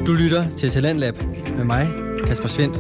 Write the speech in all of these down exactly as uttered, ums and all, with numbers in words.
Du lytter til Talentlab med mig, Kasper Svendt.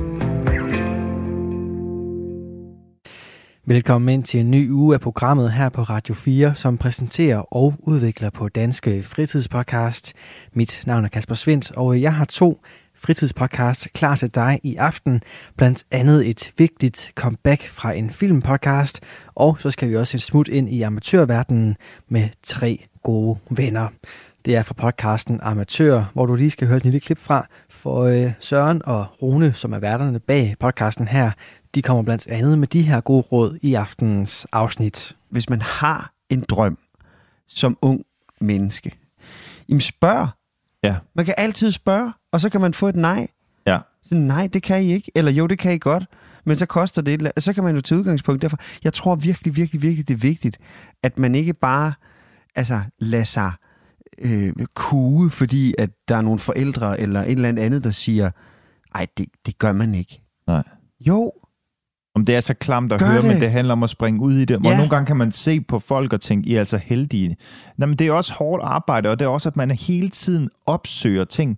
Velkommen ind til en ny uge af programmet her på Radio fire, som præsenterer og udvikler på Danske Fritidspodcast. Mit navn er Kasper Svendt, og jeg har to fritidspodcasts klar til dig i aften. Blandt andet et vigtigt comeback fra en filmpodcast, og så skal vi også et smut ind i amatørverdenen med tre gode venner. Det er fra podcasten Amatør, hvor du lige skal høre et lille klip fra, for øh, Søren og Rune, som er værterne bag podcasten her, de kommer blandt andet med de her gode råd i aftenens afsnit. Hvis man har en drøm som ung menneske, jamen spørg. Ja. Man kan altid spørge, og så kan man få et nej. Ja. Så nej, det kan I ikke. Eller jo, det kan I godt. Men så koster det et, så kan man jo tage udgangspunkt derfor. Jeg tror virkelig, virkelig, virkelig, det er vigtigt, at man ikke bare altså, lader sig øh, kue, fordi at der er nogle forældre eller et eller andet, der siger, ej, det, det gør man ikke. Nej. Jo. Om det er så klamt at Gør høre, det. men det handler om at springe ud i det. Hvor Ja. nogle gange kan man se på folk og tænke, I er altså heldige. Nå, men det er også hårdt arbejde, og det er også, at man hele tiden opsøger ting.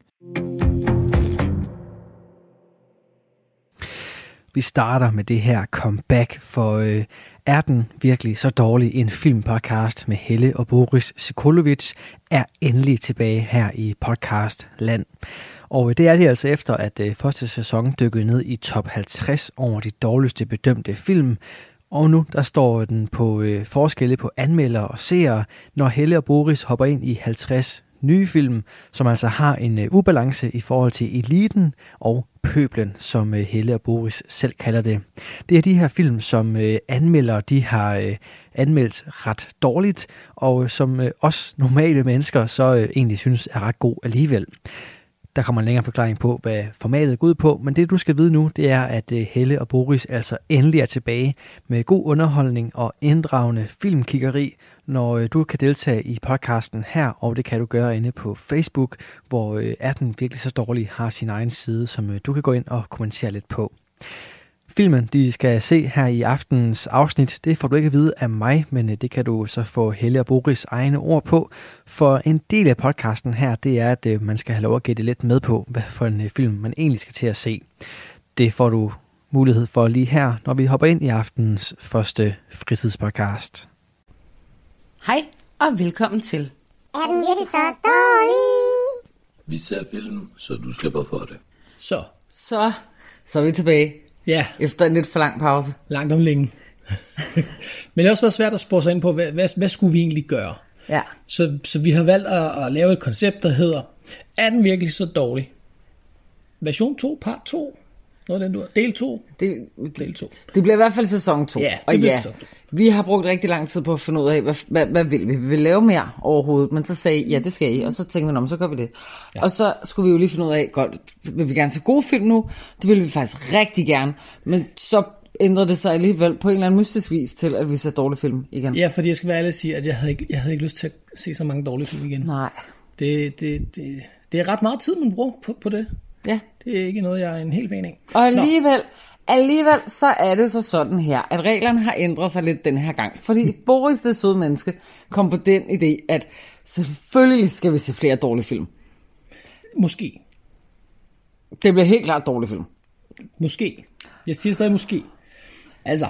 Vi starter med det her comeback, for øh, er den virkelig så dårlig? En filmpodcast med Helle og Boris Sekulovic er endelig tilbage her i podcastland. Og det er det altså efter, at øh, første sæson dykkede ned i top halvtreds over de dårligste bedømte film. Og nu der står den på øh, forskelle på anmeldere og seere, når Helle og Boris hopper ind i halvtreds nye film, som altså har en øh, ubalance i forhold til eliten og pøblen, som øh, Helle og Boris selv kalder det. Det er de her film, som øh, anmeldere de har øh, anmeldt ret dårligt, og som øh, os normale mennesker så øh, egentlig synes er ret god alligevel. Der kommer en længere forklaring på, hvad formatet går ud på, men det du skal vide nu, det er, at Helle og Boris altså endelig er tilbage med god underholdning og inddragende filmkiggeri, når du kan deltage i podcasten her, og det kan du gøre inde på Facebook, hvor Er den virkelig så dårlig har sin egen side, som du kan gå ind og kommentere lidt på. Filmen, de skal se her i aftenens afsnit, det får du ikke at vide af mig, men det kan du så få Helle og Boris egne ord på. For en del af podcasten her, det er, at man skal have lov at gætte lidt med på, hvad for en film man egentlig skal til at se. Det får du mulighed for lige her, når vi hopper ind i aftenens første fritidspodcast. Hej og velkommen til. Er den virkelig så dårlig? Vi ser film, så du slipper for det. Så. Så, så er vi tilbage. Ja. Efter en lidt for lang pause. Langt om længe. Men det har også været svært at spore sig ind på, hvad, hvad, hvad skulle vi egentlig gøre? Ja. Så, så vi har valgt at, at lave et koncept, der hedder, er den virkelig så dårlig? Version to, part to. Noget af den du del to. Det, del to. Det bliver i hvert fald sæson to. Ja, det og bliver ja, sæson to. Vi har brugt rigtig lang tid på at finde ud af, hvad, hvad, hvad vil vi? Vi vil lave mere overhovedet, men så sagde I, ja, det skal I, og så tænkte vi, om så gør vi det. Ja. Og så skulle vi jo lige finde ud af, godt, vil vi gerne se gode film nu? Det ville vi faktisk rigtig gerne, men så ændrede det sig alligevel på en eller anden mystisk vis til, at vi ser dårlige film igen. Ja, fordi jeg skal være ærlig at sige, at jeg havde ikke, jeg havde ikke lyst til at se så mange dårlige film igen. Nej. Det, det, det, det er ret meget tid, man bruger på, på det. Ja. Det er ikke noget, jeg er en helt fan af. Og alligevel, alligevel så er det så sådan her, at reglerne har ændret sig lidt den her gang. Fordi Boris, det søde menneske, kom på den idé, at selvfølgelig skal vi se flere dårlige film. Måske. Det bliver helt klart dårlige film. Måske. Jeg siger stadig måske. Altså,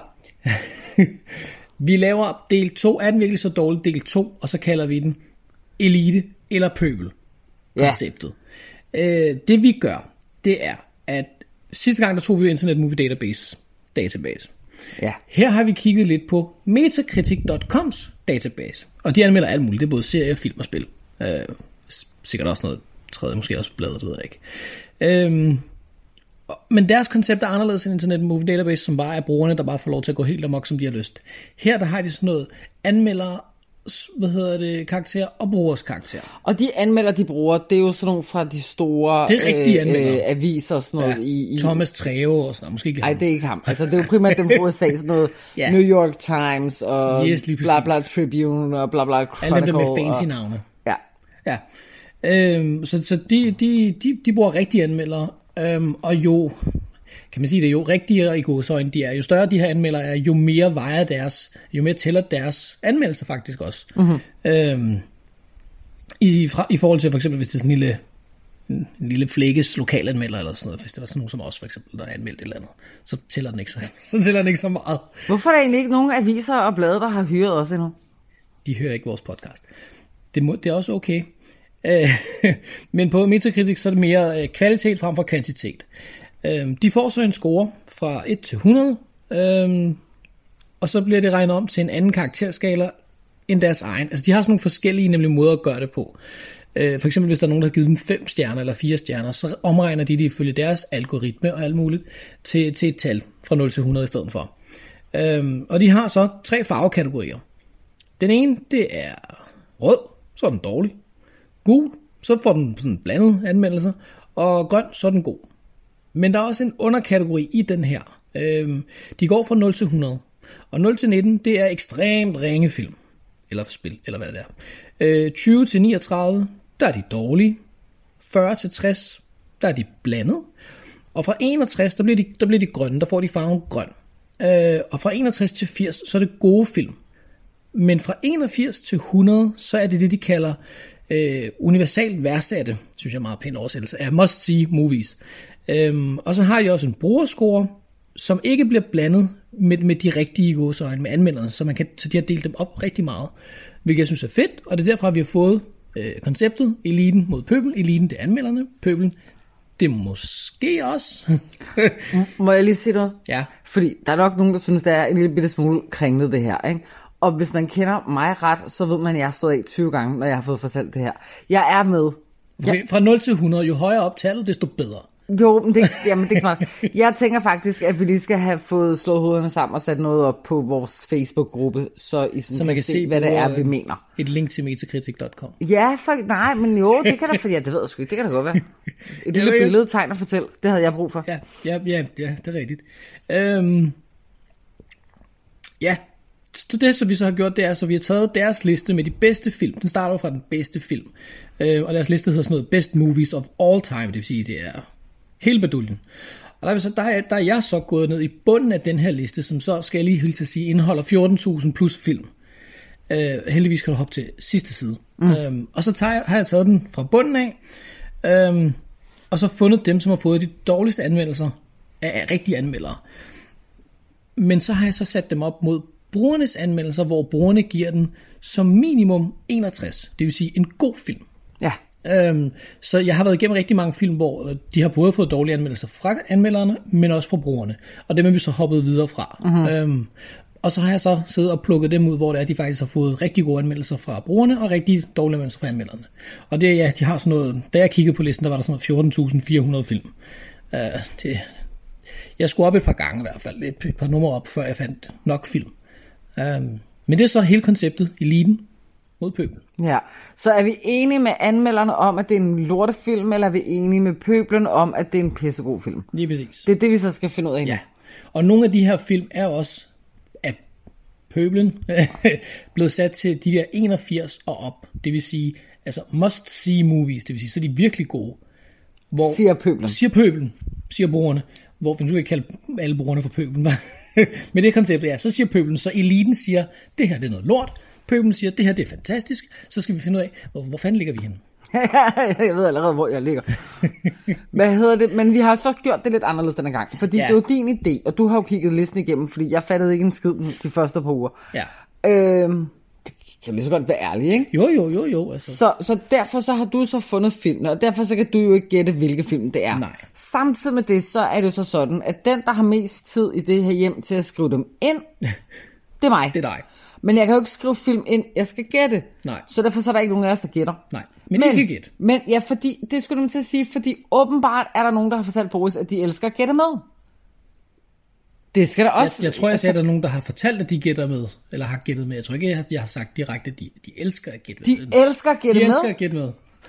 vi laver del to. Er den virkelig så dårlig? Del to, og så kalder vi den elite eller pøbel. Konceptet. Ja. Øh, det vi gør, det er, at sidste gang der tog vi jo Internet Movie Database database. Ja. Her har vi kigget lidt på Metacritic punktum coms database. Og de anmelder alt muligt. Det er både serier, film og spil. Øh, sikkert også noget tredje, måske også bladet, det ved jeg ikke. Øh, men deres koncept er anderledes end Internet Movie Database, som bare er brugerne, der bare får lov til at gå helt amok, som de har lyst. Her der har de sådan noget anmeldere, hvad hedder det, karakterer og brugers karakterer. Og de anmelder, de bruger, det er jo sådan nogle fra de store det er rigtige øh, øh, aviser og sådan noget. Ja, i, i Thomas Treve og sådan noget, måske ikke. Nej, det er ikke ham. Altså, det er jo primært dem fra U S A, sådan noget ja. New York Times og yes, bla bla Tribune og bla bla Chronicle. Alle dem med fancy og, navne. Ja. Ja. Øhm, så så de, de, de, de bruger rigtige anmeldere, øhm, og jo, kan man sige det, jo rigtigere i gåseøjne de er, jo større de her anmeldere er, jo mere vejer deres, jo mere tæller deres anmeldelser faktisk også. Mm-hmm. Øhm, i, fra, I forhold til for eksempel, hvis det er sådan en lille en, en lille flækkes lokalanmelder eller sådan noget, hvis det var sådan nogen som os for eksempel, der har anmeldt et eller andet, så tæller den ikke så, så tæller den ikke så meget. Hvorfor er der egentlig ikke nogen aviser og blade, der har hyret os endnu? De hører ikke vores podcast. Det, må, det er også okay. Men på Metacritic så er det mere kvalitet frem for kvantitet. De får så en score fra et til hundrede, og så bliver det regnet om til en anden karakterskala end deres egen. Altså de har sådan nogle forskellige nemlig måder at gøre det på. For eksempel hvis der er nogen, der har givet dem fem stjerner eller fire stjerner, så omregner de det ifølge deres algoritme og alt muligt til, til et tal fra nul til hundrede i stedet for. Og de har så tre farvekategorier. Den ene, det er rød, så er den dårlig. Gul, så får den sådan blandet anmeldelser. Og grøn, så er den god. Men der er også en underkategori i den her. De går fra nul til hundrede. Og nul til nitten, det er ekstremt ringe film. Eller spil, eller hvad det er. tyve til niogtredive, der er de dårlige. fyrre til tres, der er de blandet. Og fra enogtres, der bliver de, der bliver de grønne, der får de farven grøn. Og fra enogtres til firs, så er det gode film. Men fra enogfirs til hundrede, så er det det, de kalder øh, universalt værdsatte, synes jeg er meget pæn oversættelse, af must-see movies. Øhm, og så har de også en brugerscore, som ikke bliver blandet med, med de rigtige gåseøjne, med anmelderne, så, man kan, så de har delt dem op rigtig meget, hvilket jeg synes er fedt, og det er derfra, vi har fået øh, konceptet eliten mod pøbel. Eliten, det er anmelderne, pøbelen, det er måske også. Må jeg lige sige noget? Ja. Fordi der er nok nogen, der synes, det er en lille bitte smule kringlet det her, ikke? Og hvis man kender mig ret, så ved man, at jeg har stået af tyve gange, når jeg har fået fortalt det her. Jeg er med. Jeg... Fra nul til hundrede, jo højere op tallet, desto bedre. Jo, men det, jamen, det er smart. Jeg tænker faktisk, at vi lige skal have fået slået hovederne sammen og sat noget op på vores Facebook-gruppe, så I sådan så man kan, kan se, hvad det er, vi mener. Et link til metacritic punktum com. Ja, for, nej, men jo, det kan da, for, ja, det ved jeg sgu ikke, det kan da godt være. Et lille billede, tegn og fortæl, det havde jeg brug for. Ja, ja, ja, ja det er rigtigt. Øhm, ja, så det, som vi så har gjort, det er, så vi har taget deres liste med de bedste film. Den starter fra den bedste film. Øh, og deres liste hedder sådan noget Best Movies of All Time, det vil sige, det er hele baduljen. Og der er, så, der, er, der er jeg så gået ned i bunden af den her liste, som så, skal jeg lige hilse at sige, indeholder fjorten tusind plus film. Øh, heldigvis kan du hoppe til sidste side. Mm. Øhm, og så tager, har jeg taget den fra bunden af, øhm, og så fundet dem, som har fået de dårligste anmeldelser af, af rigtige anmeldere. Men så har jeg så sat dem op mod brugernes anmeldelser, hvor brugerne giver den som minimum enogtres. Det vil sige en god film. Ja. Øhm, så jeg har været igennem rigtig mange film, hvor de har både fået dårlige anmeldelser fra anmelderne, men også fra brugerne. Og dem er vi så hoppet videre fra. Mm-hmm. Øhm, og så har jeg så siddet og plukket dem ud, hvor det er, de faktisk har fået rigtig gode anmeldelser fra brugerne, og rigtig dårlige anmeldelser fra anmelderne. Og det er, ja, de har sådan noget, da jeg kiggede på listen, der var der sådan noget fjorten tusind fire hundrede film. Øh, det, jeg skulle op et par gange i hvert fald, et, et par numre op, før jeg fandt nok film. Um, men det er så hele konceptet, eliten mod pøbel. Ja, så er vi enige med anmelderne om, at det er en lortefilm, eller er vi enige med pøblen om, at det er en pissegod film? Lige præcis. Det er det, vi så skal finde ud af. Ja, og nogle af de her film er også af pøblen blevet sat til de der enogfirs og op. Det vil sige, altså must see movies, det vil sige, så er de virkelig gode. Hvor, siger pøblen. Siger pøblen, siger brugerne. Hvor vi nu kan kalde alle brugerne for pøblen. Men det koncept er, så siger pøblen, så eliten siger, det her det er noget lort. Pøblen siger, det her det er fantastisk. Så skal vi finde ud af, hvor, hvor fanden ligger vi henne? Jeg ved allerede, hvor jeg ligger. Hvad hedder det? Men vi har så gjort det lidt anderledes denne gang. Fordi ja. Det er jo din idé, og du har jo kigget listen igennem, fordi jeg fattede ikke en skid de første par uger. Ja. Øhm, det kan lige så godt være ærlig, ikke? Jo, jo, jo, jo. Altså. Så, så derfor så har du så fundet filmen, og derfor så kan du jo ikke gætte, hvilke film det er. Nej. Samtidig med det, så er det jo så sådan, at den, der har mest tid i det her hjem til at skrive dem ind, det er mig. Det er dig. Men jeg kan jo ikke skrive film ind, jeg skal gætte. Nej. Så derfor så er der ikke nogen af os, der gætter. Nej, men, men I kan gætte. Men ja, fordi, det skulle du til at sige, fordi åbenbart er der nogen, der har fortalt Boris, at de elsker at gætte med. Det skal der også. Jeg, jeg tror, jeg sagde, at der er nogen, der har fortalt, at de gætter med, eller har gættet med. Jeg tror ikke, jeg har, jeg har sagt direkte, at de, de elsker at gætte med. De elsker at gætte de med? De elsker at gætte med.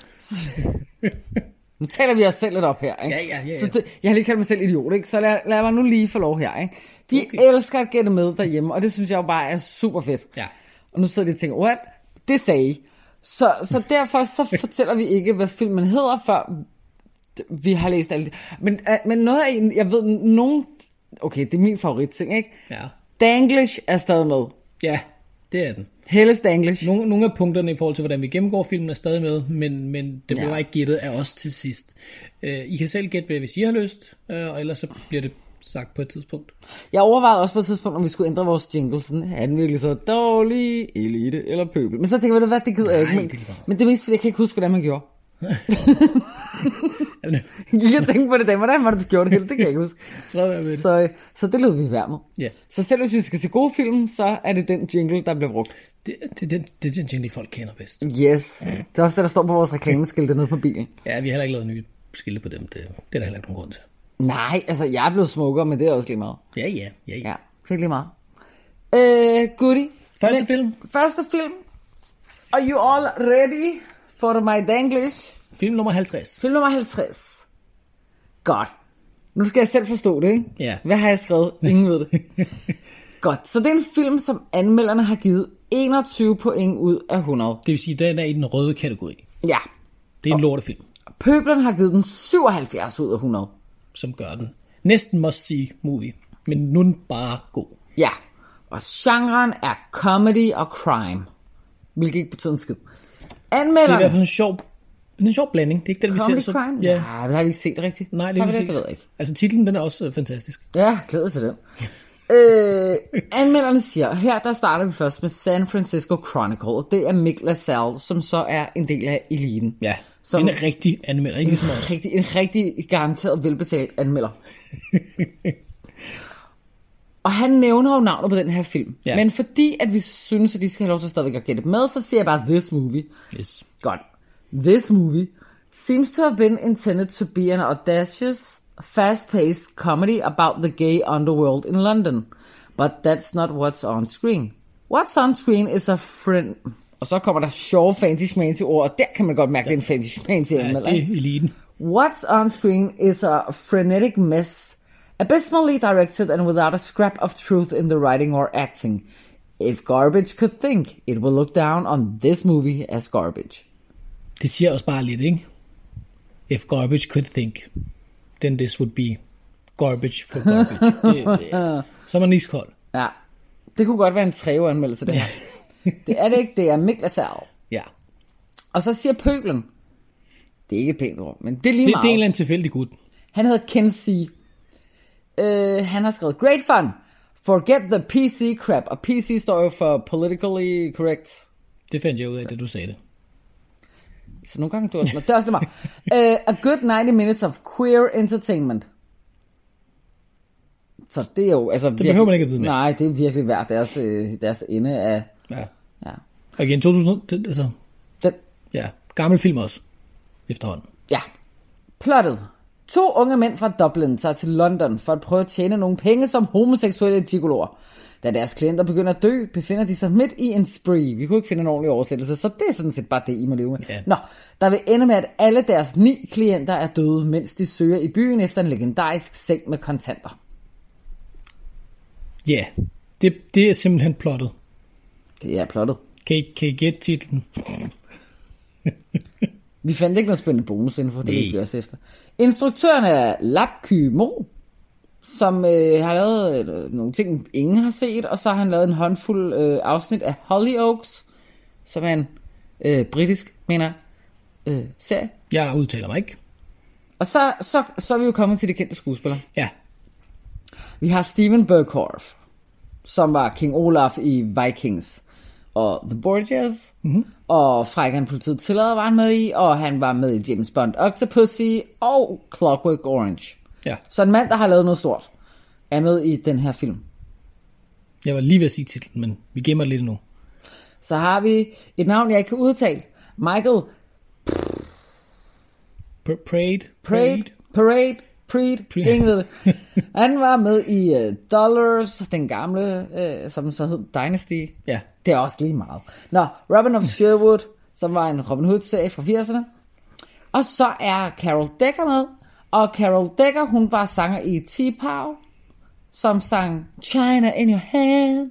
Nu taler vi os selv lidt op her, ikke? Ja, ja, ja, ja. Så det, jeg har lige kaldt mig selv idiot, ikke? Så lad, lad mig nu lige få lov her, ikke? De okay. elsker at gætte med derhjemme, og det synes jeg jo bare er super fedt. Ja. Og nu sidder de og tænker, what? Det sagde I. Så, så derfor så fortæller vi ikke, hvad filmen hedder, før vi har læst alle de. Men, men noget af, jeg ved, nogen. Okay, det er min favoritting, ikke? Ja. Danglish er stadig med. Ja. Det er den. Helles Danglish. Nogle, nogle af punkterne i forhold til, hvordan vi gennemgår filmen, er stadig med, men, men det bliver Ja. bare ikke gættet af os til sidst. Uh, I kan selv gætte, hvad hvis I har lyst, uh, og ellers så bliver det sagt på et tidspunkt. Jeg overvejede også på et tidspunkt, om vi skulle ændre vores jingle. Sådan, er den virkelig så dårlig, elite eller pøbel? Men så tænker jeg, ved du hvad, det gider jeg ikke. Men det er lige men det er mest, fordi jeg kan ikke huske, hvordan man gjorde. Jamen, Jeg kan tænke på det der, hvordan var det, du gjorde det hele? Det kan jeg ikke huske. Fred være med det. Så, så det lød vi værd med. Ja. Så selv hvis vi skal se gode film, så er det den jingle, der bliver brugt. Det, det, det, det er den jingle, folk kender bedst. Yes. Det er også det, der står på vores reklameskilte nede på bilen. Ja, vi har heller ikke lavet nye skilte på dem. Det, det er der heller ikke nogen grund til. Nej, altså jeg er blevet smukkere, men det er også lige meget. Ja, ja, ja, ja. Ja, det er lige meget. Øh, goodie. Første Men- film. Første film. Are you all ready for my Danglish? Film nummer halvtreds. Film nummer halvtreds. Godt. Nu skal jeg selv forstå det, ikke? Ja. Hvad har jeg skrevet? Ingen ved det. Godt. Så det er en film, som anmelderne har givet enogtyve point ud af hundrede. Det vil sige, at den er i den røde kategori. Ja. Det er en lortefilm, Pøblerne har givet den syvoghalvfjerds ud af hundrede. som gør den næsten must see movie. Men nu er den bare god. Ja. Og genren er comedy og crime. Hvilket ikke betyder en skid. Det er i Anmelderne... hvert fald en sjov, en sjov blanding. Det er ikke den, vi Comedy ser. crime? Ja. Nej, det har vi ikke set rigtigt. Nej, det, har er vi det, det ved jeg ikke. Altså titlen, den er også øh, fantastisk. Ja, glæder til den. øh, anmelderne siger, her der starter vi først med San Francisco Chronicle, og det er Mick LaSalle, som så er en del af eliten. Ja, Som- som en rigtig anmelder, ikke ligesom os. Rigtig, en rigtig garanteret velbetalt anmelder. Og han nævner jo navnet på den her film. Ja. Men fordi at vi synes, at de skal have lov til stadigvæk at gætte med, så siger jeg bare, this movie. Yes. Godt. This movie seems to have been intended to be an audacious, fast-paced comedy about the gay underworld in London. But that's not what's on screen. What's on screen is a friend... Og så kommer der sjove fancy-schmancy ord, og der kan man godt mærke, ja. Det er en fancy-schmancy Ja, anmelder, det ikke? er eliten. What's on screen is a frenetic mess, abysmally directed and without a scrap of truth in the writing or acting. If garbage could think, it will look down on this movie as garbage. Det siger også bare lidt, ikke? If garbage could think, then this would be garbage for garbage. det, det, så er man iskold. Ja, det kunne godt være en træveanmeldelse, det her. Det er det ikke, det er Mick LaSalle. Ja. Og så siger pøblen, det er ikke et pænt ord, men det er lige Det, meget. det er en eller anden tilfældig gut. Han hedder Kinsey. Uh, han har skrevet, great fun, forget the P C crap, og P C står jo for politically correct. Det fandt jeg ud af, da du sagde det. Så nogle gange du også, det er også det meget. Uh, a good ninety minutes of queer entertainment. Så det er jo, altså... Det behøver man ikke at vide mere. Nej, det er virkelig værd deres, øh, deres ende af... Ja. Ja. Og igen, to tusind, det, altså, Den, ja, gammel film også, efterhånden. ja. Plottet. To unge mænd fra Dublin tager til London for at prøve at tjene nogle penge som homoseksuelle gigoloer. Da deres klienter begynder at dø, befinder de sig midt i en spree. Vi kunne ikke finde en ordentlig oversættelse, så det er sådan set bare det, I må leve med. Ja. Nå, der vil ende med, at alle deres ni klienter er døde, mens de søger i byen efter en legendarisk seng med kontanter. Ja, yeah. det, det er simpelthen plottet. Det er plottet. Kan I, kan I gætte titlen? Vi fandt ikke noget spændende bonusinfo, det Nej. vil vi også efter. Instruktøren er Lapky Mo, som øh, har lavet øh, nogle ting, ingen har set, og så har han lavet en håndfuld øh, afsnit af Hollyoaks, som er en øh, britisk, mener øh, serie. Jeg udtaler mig ikke. Og så, så, så er vi jo kommet til de kendte skuespillere. Ja, Vi har Steven Berghoff, som var King Olaf i Vikings, og The Borgias, mm-hmm. og Frækkeren politiet tillader var han med i, og han var med i James Bond Octopussy og Clockwork Orange. ja. Så en mand, der har lavet noget stort, er med i den her film. Jeg var lige ved at sige titlen, men vi gemmer det lidt nu. Så har vi et navn, jeg ikke kan udtale. Michael P- Parade. Parade, Parade, Preed, Pre- ingen ved det. Han var med i uh, Dollars, den gamle, uh, som så hed Dynasty. Ja. Det er også lige meget. Nå, Robin of Sherwood, som var en Robin Hood-serie fra firserne. Og så er Carol Decker med. Og Carol Decker, hun var sanger i T-Pow, som sang China in your hand.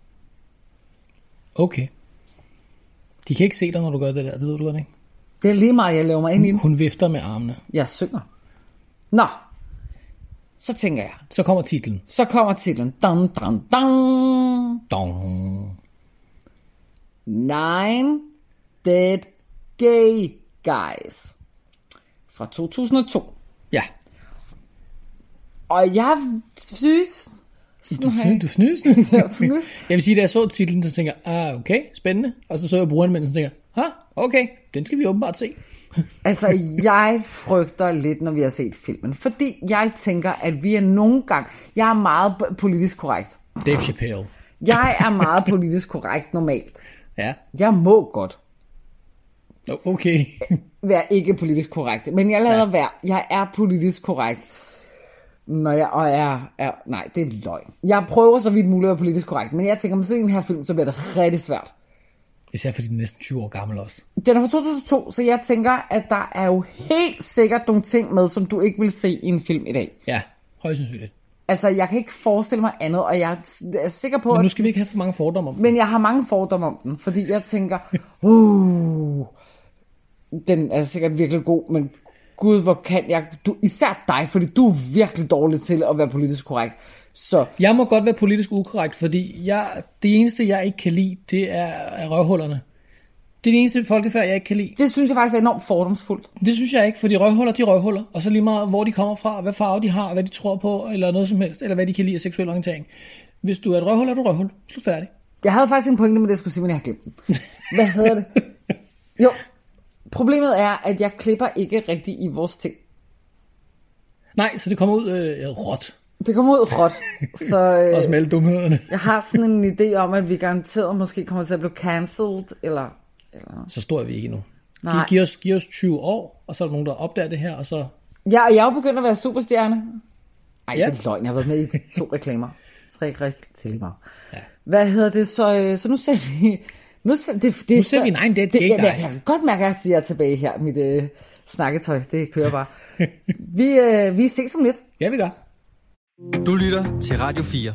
Okay. De kan ikke se dig, når du gør det der, det ved du godt, ikke? Det er lige meget, jeg laver mig ind i den. Hun vifter med armene. Jeg synger. Nå, så tænker jeg. Så kommer titlen. Så kommer titlen. Dun, dun, dun. Dong. Nine Dead Gay Guys fra to tusind og to. Ja. Og jeg synes... Du, fny, du fnys. Jeg vil sige, da jeg så titlen, så tænker jeg, ah, okay, spændende. Og så så jeg brugeranmeldelsen, så tænker jeg, ah, okay, den skal vi åbenbart se. Altså, jeg frygter lidt, når vi har set filmen. Fordi jeg tænker, at vi er nogle gange... Jeg er meget politisk korrekt. Dave Chappelle. Jeg er meget politisk korrekt normalt. Ja. Jeg må godt okay. være ikke politisk korrekt. Men jeg lader ja. være. Jeg er politisk korrekt. Når jeg og er, er... Nej, det er løgn. Jeg prøver så vidt muligt at være politisk korrekt. Men jeg tænker, om sådan en her film, så bliver det rigtig svært. Især fordi den er næsten tyve år gammel også. Den er fra to tusind og to, så jeg tænker, at der er jo helt sikkert nogle ting med, som du ikke vil se i en film i dag. Ja, højst sandsynligt. Altså, jeg kan ikke forestille mig andet, og jeg er sikker på... Men nu skal vi ikke have for mange fordomme om den. Men jeg har mange fordomme om den, fordi jeg tænker, uh, den er sikkert virkelig god, men gud, hvor kan jeg... Du, især dig, fordi du er virkelig dårlig til at være politisk korrekt. Så jeg må godt være politisk ukorrekt, fordi jeg, det eneste, jeg ikke kan lide, det er, er røvhullerne. Det er det eneste folkefærd, jeg ikke kan lide. Det synes jeg faktisk er enormt fordomsfuldt. Det synes jeg ikke, fordi røvhuller, de røvhuller. Og så lige meget, hvor de kommer fra, hvad farve de har, hvad de tror på, eller noget som helst, eller hvad de kan lide af seksuel orientering. Hvis du er et røvhul, er du røvhul. Slut færdig. Jeg havde faktisk en pointe med det, jeg skulle sige, men jeg har glemt den. Hvad hedder det? Jo, problemet er, at jeg klipper ikke rigtig i vores ting. Nej, så det kommer ud øh, råt. Det kommer ud råt. Så, øh, også med alle dumhederne. Jeg har sådan en idé om, at vi garanteret måske kommer til at blive cancelled, eller... eller... Så står vi ikke endnu. Giv, giv, os, giv os tyve år, og så er der nogen, der opdager det her, og så... Ja, og jeg er jo begyndt at være superstjerne. Ej, ja. Det er løgn. Jeg har været med i to reklamer. Tre reklamer. Ja. Hvad hedder det? Så, så nu ser vi... Nu ser, det, det, nu ser vi Nine Dead Gay Guys. Jeg kan godt mærke, at jeg er tilbage her. Mit øh, snakketøj, det kører bare. vi, øh, vi ses om lidt. Ja, vi gør. Du lytter til Radio fire.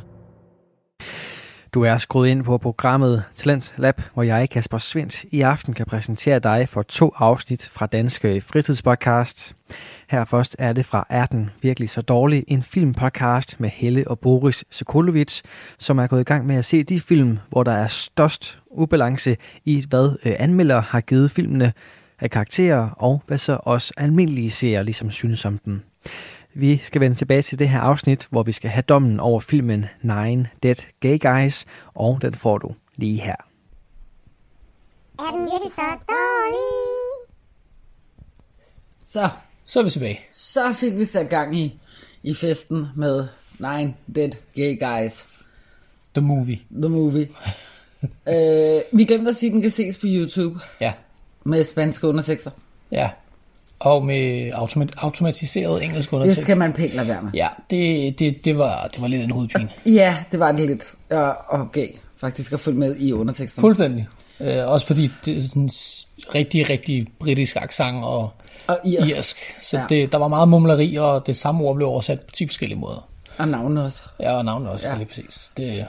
Du er skruet ind på programmet Talent Lab, hvor jeg, Kasper Svendt, i aften kan præsentere dig for to afsnit fra Danske Fritidspodcast. Her først er det fra Er den virkelig så dårlig? En filmpodcast med Helle og Boris Sokolovits, som er gået i gang med at se de film, hvor der er størst ubalance i, hvad anmeldere har givet filmene af karakterer, og hvad så også almindelige seere ligesom synes om dem. Vi skal vende tilbage til det her afsnit, hvor vi skal have dommen over filmen Nine Dead Gay Guys, og den får du lige her. Er den virkelig så dårlig? Så, så er vi tilbage. Så fik vi sat gang i, i festen med Nine Dead Gay Guys. The movie. The movie. øh, vi glemte at sige, at den kan ses på YouTube. Ja. Med spanske undertekster. Ja. Og med automat- automatiseret engelsk undertekst. Det skal man pænt lade være med. Ja, det, det, det, var, det var lidt en hovedpine. Ja, det var det lidt. Og okay, faktisk at følge med i underteksterne. Fuldstændig. Øh, også fordi det er sådan en rigtig, rigtig britisk accent og, og irsk. irsk. Så ja. det, der var meget mumleri, og det samme ord blev oversat på ti forskellige måder. Og navnene også. Ja, og navnene også, ja. Lige præcis. Det...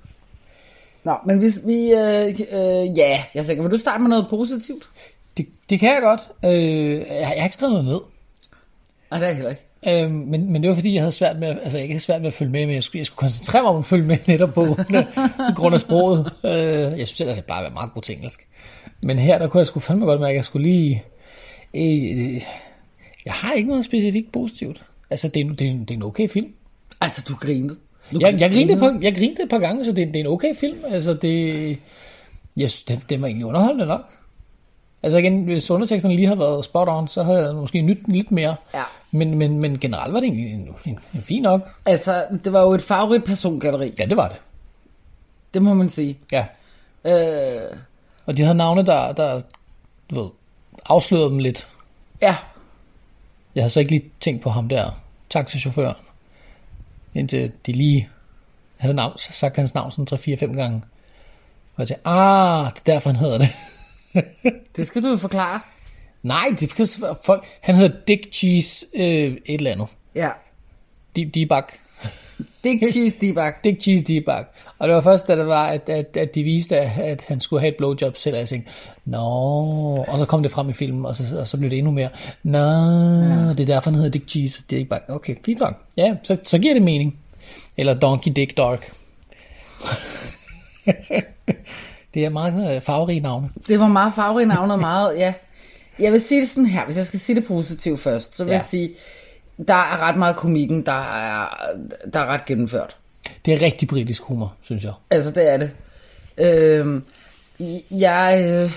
Nå, men hvis vi... Øh, øh, ja, jeg tænker, vil du starte med noget positivt? Det, det kan jeg godt. Øh, jeg, jeg har ikke skrevet noget ned. Nej, det er jeg heller ikke. Øh, men, men det var fordi, jeg havde svært med, altså jeg havde svært med at følge med, men jeg skulle, jeg skulle koncentrere mig om at følge med netop på, på grund af sproget. Øh, jeg synes ellers, at jeg bare var meget god til engelsk. Men her, der kunne jeg sgu fandme godt mærke, at jeg skulle lige... Øh, øh, jeg har ikke noget specifikt positivt. Altså, det er, det er, det er en okay film. Altså, du grinede? Du jeg, jeg, grinede på, jeg grinede et par gange, så det, det er en okay film. Altså, det... Jeg synes, det, det var egentlig underholdende nok. Altså igen, hvis underteksterne lige havde været spot on, så havde jeg måske nydt lidt mere. Ja. Men, men, men generelt var det egentlig en, en, en fin nok. Altså, det var jo et favorit persongalleri. Ja, det var det. Det må man sige. Ja. Øh... Og de havde navne, der, der du ved, afslørede dem lidt. Ja. Jeg havde så ikke lige tænkt på ham der, taxichaufføren. Indtil de lige havde navn, sagt hans navn sådan tre fire fem gange. Og jeg tænkte, ah, det er derfor, han hedder det. Det skal du jo forklare. Nej, det kan folk. Han hedder Dick Cheese øh, et eller andet. Ja. Debug. Dick Cheese Debug. Dick Cheese Debug. Og det var først, da det var, at, at, at de viste, at han skulle have et blowjob selv, og jeg tænkte, nå, og så kom det frem i filmen, og så, og så blev det endnu mere, nå, ja. Det er derfor, han hedder Dick Cheese Debug. Okay, fint nok. Ja, så, så giver det mening. Eller Donkey Dick Dark. Det er meget øh, farverige navne. Det var meget farverige navne og meget, ja. Jeg vil sige det sådan her, hvis jeg skal sige det positivt først, så vil ja. jeg sige, der er ret meget komikken, der er, der er ret gennemført. Det er rigtig britisk humor, synes jeg. Altså, det er det. Øh, jeg... Øh,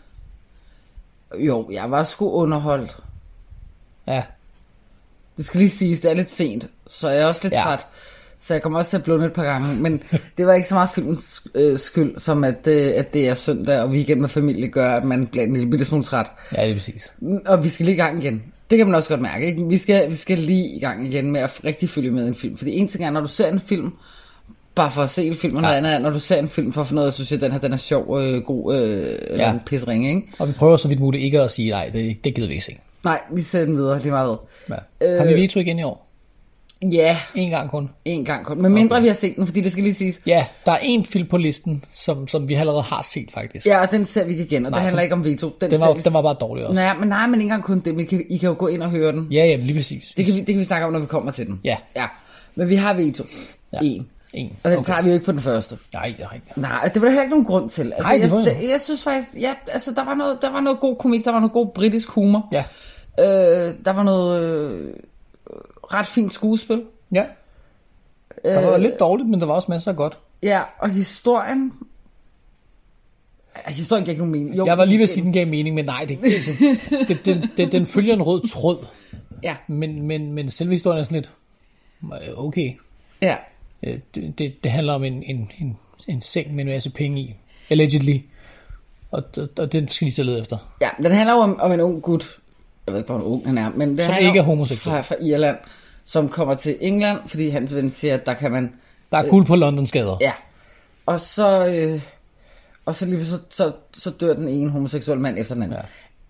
jo, jeg var sgu underholdt. Ja. Det skal lige siges, det er lidt sent, så jeg er også lidt ja. træt. Så jeg kommer også til at blunde et par gange. Men det var ikke så meget filmens øh, skyld, som at, øh, at det er søndag, og weekend med familie gør, at man bliver en lille bitte smule træt. Ja, det er præcis. Og vi skal lige i gang igen. Det kan man også godt mærke, ikke? Vi skal, vi skal lige i gang igen med at rigtig følge med en film. Fordi en ting er, når du ser en film, bare for at se en film, og noget ja. andet er, når du ser en film for at finde noget, så synes jeg, den her, den er sjov, øh, god, øh, eller ja. en pisring, ikke? Og vi prøver så vidt muligt ikke at sige, nej, det, det gider vi ikke se. Nej, vi ser den videre lige meget ved. Ja. Øh, har vi veto igen i år? Ja. En gang kun? En gang kun. Men mindre okay. vi har set den, fordi det skal lige siges. Ja, der er en film på listen, som, som vi allerede har set faktisk. Ja, og den ser vi ikke igen, og nej, det handler ikke om veto. Den, den, var, vi... den var bare dårlig også. Nej, men nej, men ikke engang kun det, men I kan, I kan jo gå ind og høre den. Ja, ja, lige præcis. Det kan, vi, det kan vi snakke om, når vi kommer til den. Ja. Ja. Men vi har veto. Ja. En. En. Og den okay. tager vi jo ikke på den første. Nej, nej. Nej, det var der heller ikke nogen grund til. Altså, nej, det var jeg, jeg, jeg synes faktisk, ja, altså, der var, noget, der var noget god komik, der var noget god britisk humor. Ja. Øh, der var noget øh, ret fint skuespil. Ja. Der var øh, lidt dårligt, men der var også masser af godt. Ja, og historien... Historien gav ikke nogen mening. Jo, jeg var lige ved at sige, den gav mening, men nej, det, det, det, det, det, den følger en rød tråd. Ja. Men, men, men selve historien er sådan lidt... Okay. Ja. Det, det, det handler om en, en, en, en seng med en masse penge i. Allegedly. Og, og den skal de så lede efter. Ja, den handler jo om, om en ung gut. Jeg ved ikke, hvor en ung han er. Men det som handler ikke er homoseksuel. Fra, fra Irland, som kommer til England, fordi hans ven siger, at der kan man... Der er guld øh, på Londons gader. Ja. Og så... Øh, og så lige så, så, så dør den ene homoseksuelle mand efter den anden. Ja.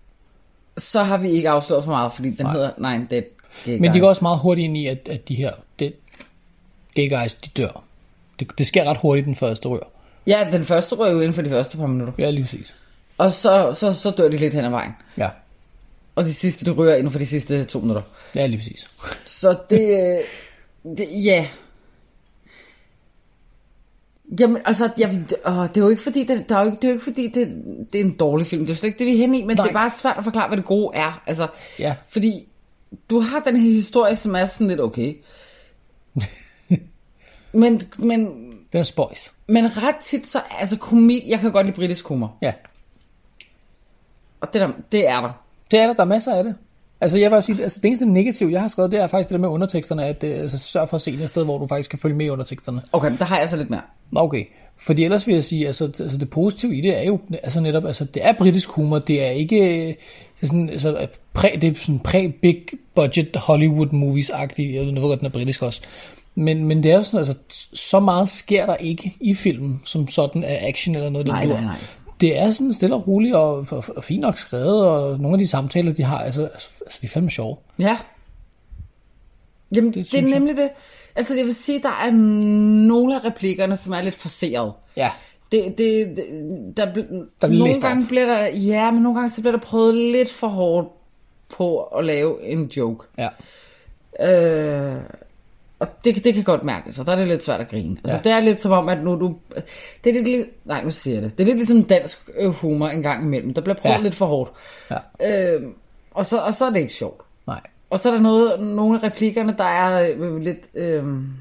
Så har vi ikke afsløret for meget, fordi den Nej. hedder Nine Dead Gay Guys. Men de går også meget hurtigt ind i, at, at de her det, gay guys, de dør. Det, det sker ret hurtigt, den første rør. Ja, den første rør jo inden for de første par minutter. Ja, lige præcis. Og så, så, så dør de lidt hen ad vejen. Ja. Og de sidste, de rører inden for de sidste to minutter. Ja, lige præcis. Så det... det ja... Jamen, altså, jeg, åh, det er jo ikke fordi, det, der er jo ikke, det er jo ikke fordi, det, det er en dårlig film. Det er slet ikke det, vi er henne i, men Nej. det er bare svært at forklare, hvad det gode er. Altså, ja. Fordi du har den her historie, som er sådan lidt okay. men, men... Den er spøjs. Men ret tit, så altså komik, jeg kan godt lide britisk humor. Ja. Og det, der, det er der. Det er der, der er masser af det. Altså jeg vil sige, altså det eneste negativ, jeg har skrevet, det er faktisk det der med underteksterne, at altså, sørg for at se et sted, hvor du faktisk kan følge med i underteksterne. Okay, der har jeg så lidt mere. Okay, fordi ellers vil jeg sige, altså, altså det positive i det er jo, altså netop, altså det er britisk humor, det er ikke, det er sådan, altså, præ, det er sådan præ-big budget Hollywood movies-agtigt, jeg ved godt, den er britisk også, men, men det er jo sådan, altså så meget sker der ikke i filmen, som sådan er action eller noget, nej, nej, nej. Det er sådan stille og roligt og, og, og fint nok skrevet, og nogle af de samtaler, de har, altså, altså, altså de er fandme sjove. Ja. Jamen, det, det er nemlig jeg. det. Altså, jeg vil sige, der er nogle af replikkerne, som er lidt forseret. Ja. Det, det, det, der, der nogle gange op. bliver der, ja, men nogle gange så bliver der prøvet lidt for hårdt på at lave en joke. Ja. Øh, og det, det kan godt mærkes, så der er det lidt svært at grine. Altså, ja. Det er lidt som om, at nu du... Det er lidt, nej, nu siger jeg det. Det er lidt ligesom dansk humor en gang imellem. Der bliver prøvet ja. lidt for hårdt. Ja. Øh, og, så, og så er det ikke sjovt. Nej. Og så er der noget, nogle af replikkerne, der er øh, lidt... Øh,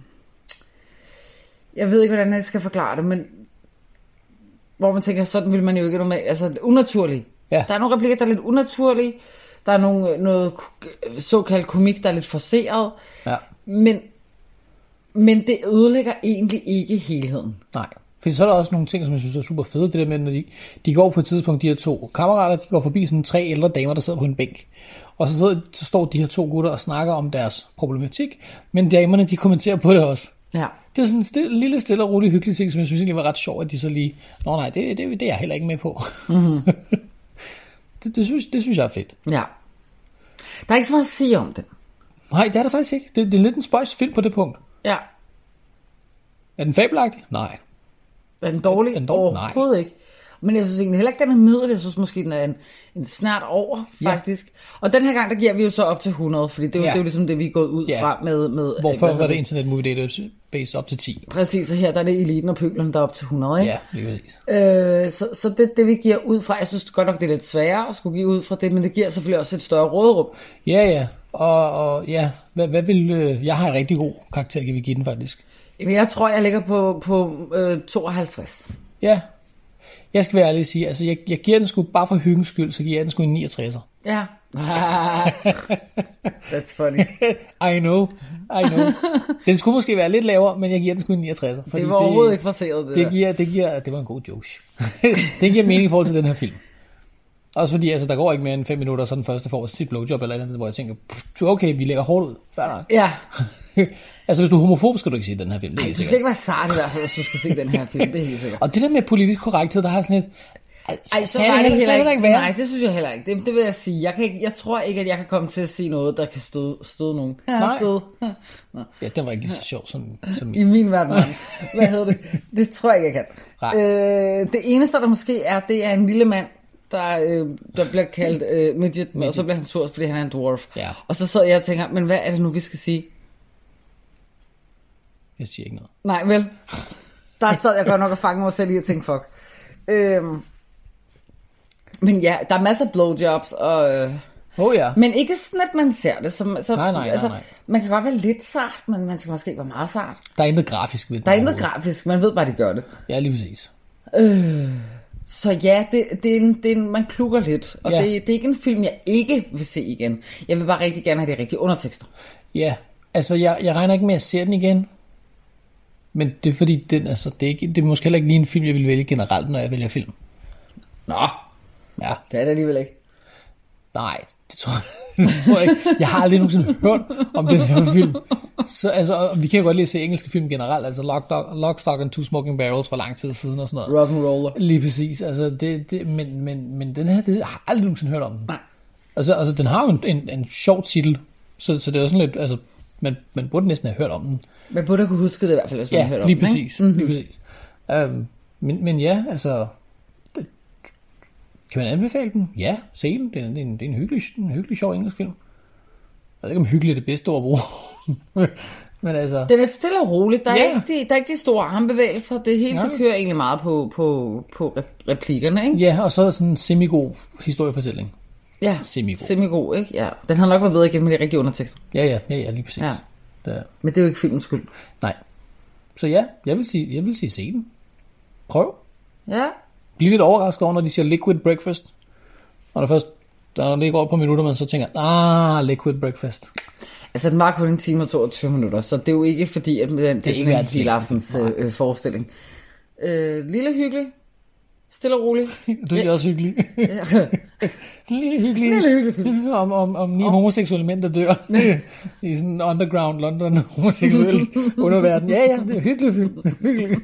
jeg ved ikke, hvordan jeg skal forklare det, men... Hvor man tænker, sådan vil man jo ikke normalt... Altså, unaturligt. Ja. Der er nogle replikker, der er lidt unaturlige. Der er nogle, noget såkaldt komik, der er lidt forseret. Ja. Men... Men det ødelægger egentlig ikke helheden. Nej, for så er der også nogle ting, som jeg synes er super fede. Det der med, når de, de går på et tidspunkt, de her to kammerater, de går forbi sådan tre ældre damer, der sidder på en bænk. Og så, sidder, så står de her to gutter og snakker om deres problematik, men damerne, de kommenterer på det også. Ja. Det er sådan en stille, lille, stille og rolig hyggelig ting, som jeg synes egentlig var ret sjovt, at de så lige... Nå nej, det, det, det er jeg heller ikke med på. Mm-hmm. det, det, synes, det synes jeg er fedt. Ja. Der er ikke så meget at sige om det. Nej, det er der faktisk ikke. Det, det er lidt en spøjs film på det punkt. Ja. Er den fabelagtig? Nej. Er den dårlig? Er den dårlig? Overhovedet Nej. ikke. Men jeg synes egentlig heller ikke, den er middel. Jeg synes måske, den er en, en snart over, faktisk. Ja. Og den her gang, der giver vi jo så op til hundrede, fordi det er jo, ja. det er jo ligesom det, vi er gået ud ja. fra med... med Hvorfor var det Internet Movie Database op til ti? Præcis, og her der er det eliten og pøblen, der er op til hundrede, ikke? Ja, det er præcis. Øh, så så det, det, vi giver ud fra... Jeg synes godt nok, det er lidt sværere at skulle give ud fra det, men det giver selvfølgelig også et større råderum. Ja, ja. Og, og ja, hvad, hvad vil... Øh, jeg har en rigtig god karakter, kan vi give den faktisk. Jamen, jeg tror, jeg ligger på, på øh, tooghalvtreds. Ja. Jeg skal være ærlig at sige, altså jeg, jeg giver den sgu bare for hyggens skyld, så giver jeg den sgu en niogtresser. Ja. That's funny. I know, I know. Den skulle måske være lidt lavere, men jeg giver den sgu en niogtresser. Det var overhovedet ikke forseret, det det der. giver, det giver, det var en god joke. Det giver mening i forhold til den her film. Også fordi, altså, der går ikke mere end fem minutter, så den første får sit blowjob eller andet, hvor jeg tænker, okay, vi lægger hårdt ud. Fair nok. Ja. Altså, hvis du er homofob, skal du ikke se den her film. Det er Ej, du skal ikke være sart i hvert fald, hvis du skal se den her film. Det er helt sikkert. Og det der med politisk korrekthed, der har sådan et... Ej, så var det heller ikke, ikke være. Nej, det synes jeg heller ikke. Det, det vil jeg sige. Jeg, kan ikke, jeg tror ikke, at jeg kan komme til at sige noget, der kan støde, støde nogen. Nej. Støde. Ja, den var ikke så sjov som, som I min verden. Hvad hedder det? Det tror jeg ikke, jeg kan. Øh, det eneste, der måske er, det er en lille mand, der, øh, der bliver kaldt øh, midget, midget, og så bliver han sur, fordi han er en dwarf. Ja. Og så sidder jeg og tænker, men hvad er det nu, vi skal sige? Jeg siger ikke noget. Nej, vel? Der sad jeg godt nok og fangede mig selv i at tænke, fuck. Øhm, men ja, der er masser af blowjobs, og... Øh, oh ja. Men ikke sådan, at man ser det som... Så, nej, nej, altså, nej, nej. Man kan godt være lidt sart, men man skal måske ikke være meget sart. Der er intet grafisk ved det. Der er intet grafisk, man ved bare, de gør det. Ja, lige præcis. Øh, så ja, det, det, er en, det er en, man klukker lidt, og ja. det, det er ikke en film, jeg ikke vil se igen. Jeg vil bare rigtig gerne have de rigtige undertekster. Ja, altså jeg, jeg regner ikke med at se den igen. Men det er fordi, den, altså, det, er ikke, det er måske heller ikke lige en film, jeg vil vælge generelt, når jeg vælger film. Nå, ja. Det er det alligevel ikke. Nej, det tror, det tror jeg ikke. Jeg har aldrig nogensinde hørt om den her film. Så, altså, vi kan jo godt lide at se engelske film generelt, altså Lock, Dog, Lock, Stock and Two Smoking Barrels for lang tid siden og sådan noget. Rock and Roller. Lige præcis, altså det, det, men, men, men den her, det, jeg har aldrig nogensinde hørt om den. Nej. Altså, altså den har jo en, en, en sjov titel, så, så det er jo sådan lidt, altså, man, man burde næsten have hørt om den. Man burde kunne huske det i hvert fald, hvis man ja, har hørt om lige den. Præcis, Mm-hmm. lige præcis. Um, men, men ja, altså... Kan man anbefale den? Ja, se den. Det er en, det er en, hyggelig, en hyggelig, sjov engelsk film. Jeg ved ikke, om hyggelig er det bedste ord at bruge. Men altså... Den er stille og rolig. Der er, ja. ikke, de, der er ikke de store armbevægelser. Det hele, ja. det kører egentlig meget på, på, på replikkerne, ikke? Ja, og så er der sådan en semi-god historiefortælling. Ja, semi-god. semi-god, ikke? Ja. Den har nok været bedre igen med de rigtige undertekster. Ja, ja, ja, ja lige præcis. Ja. Det Men det er jo ikke filmens skyld. Nej. Så ja, jeg vil sige, jeg vil sige se den. Prøv. Ja. Bliv lidt overrasket over, når de siger liquid breakfast. Og der først, der ligger over på minutter, man så tænker, ah, liquid breakfast. Altså, den var kun en time og toogtyve minutter, så det er jo ikke fordi, at det, det, det er sådan en hele aftens øh, forestilling. Øh, lille hyggelig. Stille og rolig. Du er ja. også hyggelig. Ja. Lille hyggelig. Lille hyggelig film. Om, om, om ni oh. homoseksuelle mænd, der dør. I sådan en underground London homoseksuel underverden. Ja, ja, det er hyggelig film. Hyggelig.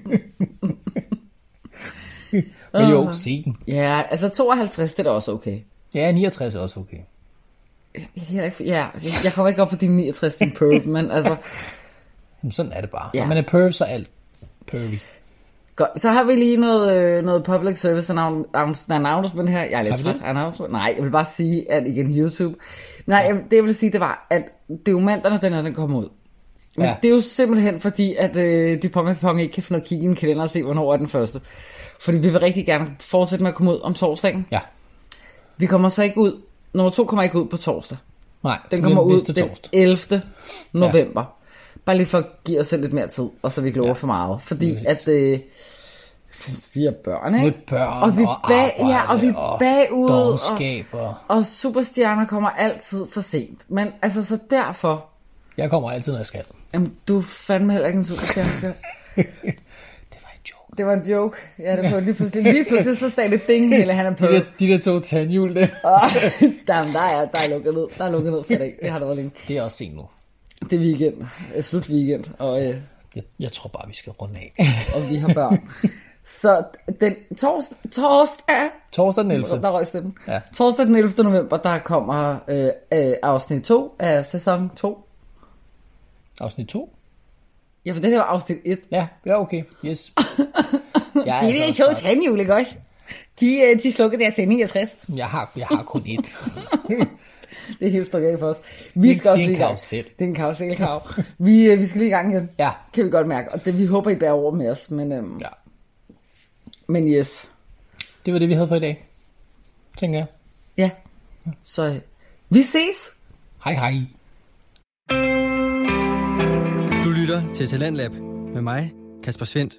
Men jo, uh, se den. Ja, altså tooghalvtreds, det er da også okay. Ja, niogtres er også okay. Ja, ja, jeg kommer ikke op på din niogtres, din perv, men altså... Jamen, sådan er det bare. Ja. Når man er perv, så er alt pervy. Godt, så har vi lige noget, noget public service announcement her. Jeg er lidt træt. Announcement. Nej, jeg vil bare sige, at igen YouTube. Nej, ja. det jeg vil sige, det var, at dokumenterne, den her, den kommer ud. Men ja. det er jo simpelthen fordi, at øh, de Pong Pong ikke kan finde noget at kigge i en kalender og se, hvornår er den første. Fordi vi vil rigtig gerne fortsætte med at komme ud om torsdagen. Ja. Vi kommer så ikke ud, nummer to kommer ikke ud på torsdag. Nej, den kommer ud den ellevte november. Ja. Bare lige for at give os selv lidt mere tid, og så vi ikke lover ja. for meget. Fordi at øh, vi er børn, ikke? Vi er børn og vi og bag, arbejde ja, og vi er bagud, og, og, og superstjerner kommer altid for sent. Men altså, så derfor... Jeg kommer altid, når jeg skal. Jamen, du er fandme heller ikke en superstjerne. Det var en joke. Det var en joke. Ja, det var lige pludselig. Lige pludselig så sagde det ding, hele han er på. De der, de der to tandhjul, det. der, der, er, der er lukket ned. Der er lukket ned for det. Det har der været længe. Det er også sent nu. Det er weekend. Slut weekend. Og, øh, jeg, jeg tror bare, vi skal runde af. Og vi har børn. Så den torsdag, torsdag, torsdag den ellevte. Der røg stemmen. Ja. Torsdag den ellevte november, der kommer øh, øh, afsnit to af sæson to. Afsnit to? Ja, for det her var afsnit et. Ja, ja okay. Yes. Jeg er det er to tandhjul, ikke også? De, øh, de slukkede deres sending i tres. Jeg har, jeg har kun ét. Det er helt strukket for os. Vi Det- skal også det er en lige i gang. karrusel. Det er en karusel-kav. vi, øh, vi skal lige i gang igen. Ja. Kan vi godt mærke. Og det, vi håber, I bærer over med os. Men, øhm, Ja. men yes. Det var det, vi havde for i dag, tænker jeg. Ja. Så øh, vi ses. Hej hej. Du lytter til Talentlab med mig, Kasper Svendt.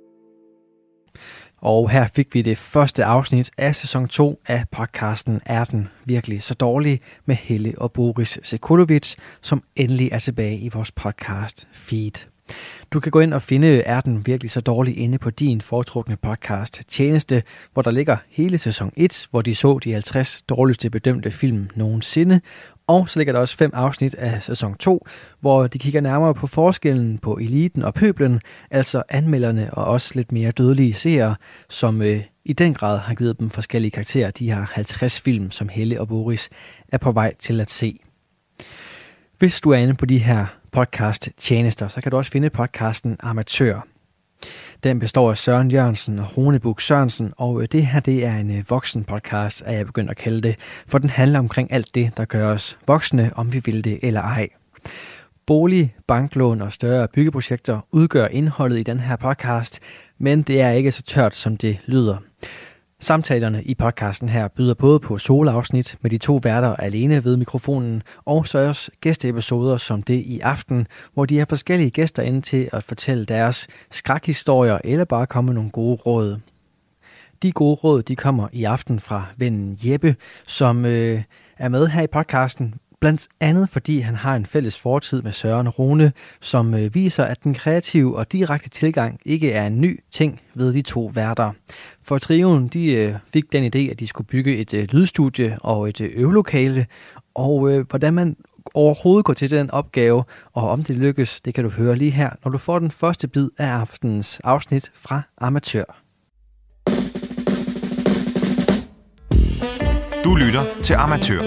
Og her fik vi det første afsnit af sæson to af podcasten Er den virkelig så dårlig? Med Helle og Boris Sekulovic, som endelig er tilbage i vores podcast feed. Du kan gå ind og finde Er den virkelig så dårlig inde på din foretrukne podcast tjeneste, hvor der ligger hele sæson et, hvor de så de halvtreds dårligste bedømte film nogensinde. Og så ligger der også fem afsnit af sæson to, hvor de kigger nærmere på forskellen på eliten og pøblen, altså anmelderne og også lidt mere dødelige seere, som øh, i den grad har givet dem forskellige karakterer, de her halvtreds film, som Helle og Boris er på vej til at se. Hvis du er inde på de her podcast-tjenester, så kan du også finde podcasten Amatør. Den består af Søren Jørgensen og Rune Buch Sørensen, og det her det er en voksen podcast, er jeg begyndt at kalde det, for den handler omkring alt det, der gør os voksne, om vi vil det eller ej. Bolig, banklån og større byggeprojekter udgør indholdet i den her podcast, men det er ikke så tørt, som det lyder. Samtalerne i podcasten her byder både på soloafsnit med de to værter alene ved mikrofonen, og så også gæsteepisoder som det i aften, hvor de har forskellige gæster inde til at fortælle deres skrækhistorier eller bare komme med nogle gode råd. De gode råd de kommer i aften fra vennen Jeppe, som øh, er med her i podcasten, blandt andet fordi han har en fælles fortid med Søren Rune, som øh, viser, at den kreative og direkte tilgang ikke er en ny ting ved de to værter. For trioen de øh, fik den idé, at de skulle bygge et øh, lydstudie og et øh, øvelokale, og øh, hvordan man overhovedet går til den opgave, og om det lykkes, det kan du høre lige her, når du får den første bid af aftenens afsnit fra Amatør. Du lytter til Amatør.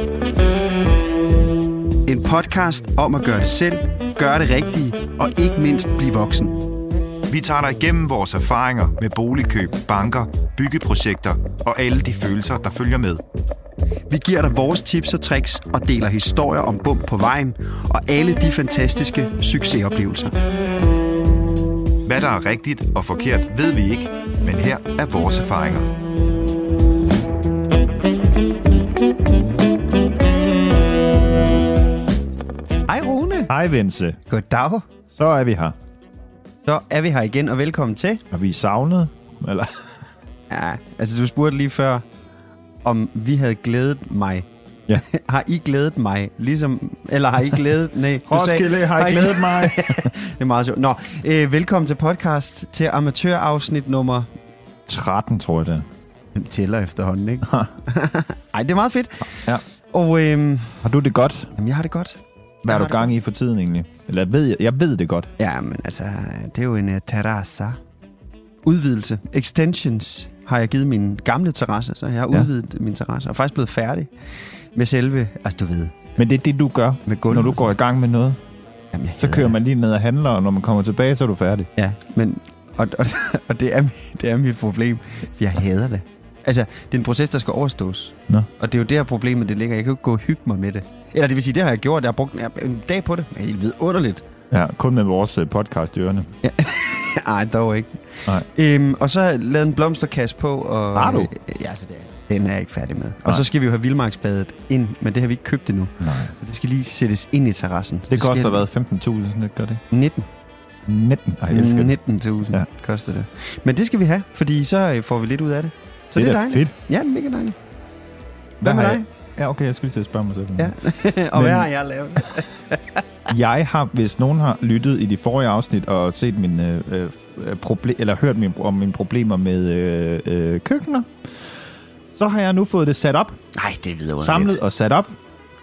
En podcast om at gøre det selv, gøre det rigtige og ikke mindst blive voksen. Vi tager dig igennem vores erfaringer med boligkøb, banker, byggeprojekter og alle de følelser, der følger med. Vi giver dig vores tips og tricks og deler historier om bump på vejen og alle de fantastiske succesoplevelser. Hvad der er rigtigt og forkert, ved vi ikke, men her er vores erfaringer. Hej Rune. Hej Vince. Goddag. Så er vi her. Så er vi her igen, og velkommen til. Har vi savnet? Eller? Ja, altså du spurgte lige før, om vi havde glædet mig. Ja. Har I glædet mig? Ligesom, eller har I glædet... Nej, du Roskilde, sagde, har I glædet mig? Det er meget sjovt. Nå, øh, velkommen til podcast, til amatørafsnit nummer... tretten, tror jeg det er. Den tæller efterhånden, ikke? Ej, det er meget fedt. Ja. Og øhm, Har du det godt? jamen, jeg har det godt. Hvad er Jeg du har gang i for tiden egentlig? Eller ved jeg, jeg ved det godt. Ja, men altså, det er jo en uh, terrasse. Udvidelse. Extensions har jeg givet min gamle terrasse, så jeg har Ja. udvidet min terrasse. Og er faktisk blevet færdig med selve, altså du ved, Men det er det, du gør, med gulv. når du går i gang med noget. Jamen, jeg Så hader kører det. man lige ned og handler, og når man kommer tilbage, så er du færdig. Ja, men, og, og, og det, er, det er mit problem, for jeg hader det. Altså, det er en proces, der skal overstås. Nå. Og det er jo der problemet, det ligger. Jeg kan jo ikke gå og hygge mig med det. Eller det vil sige, det har jeg gjort. Jeg har brugt en dag på det. Det er helt vidunderligt. Ja, kun med vores øh, podcast i ørene. Ej, dog ikke. Nej. Øhm, og så lavet en blomsterkasse på. Og, Har du? Øh, ja, så det er, den er jeg ikke færdig med. Og Nej. så skal vi jo have vildmarksbadet ind, men det har vi ikke købt endnu. Nej. Så det skal lige sættes ind i terrassen. Så Det koster skal hvad? femten tusind, sådan lidt gør det? nitten. nitten. Ej, jeg elsker det. nitten tusind Ja. ja. koster det. Men det skal vi have, fordi så øh, får vi lidt ud af det. Så Det det, er er da dejligt. fedt. Ja, det er mega dejligt. Hvad Hvad med har dig? Ja, okay, jeg skulle lige til at spørge mig selv. Ja. og Men- hvad har jeg lavet? Jeg har, hvis nogen har lyttet i de forrige afsnit og set min, øh, øh, proble- eller hørt min, om mine problemer med øh, øh, køkkener, så har jeg nu fået det sat op, Nej, det er videre. samlet og sat op.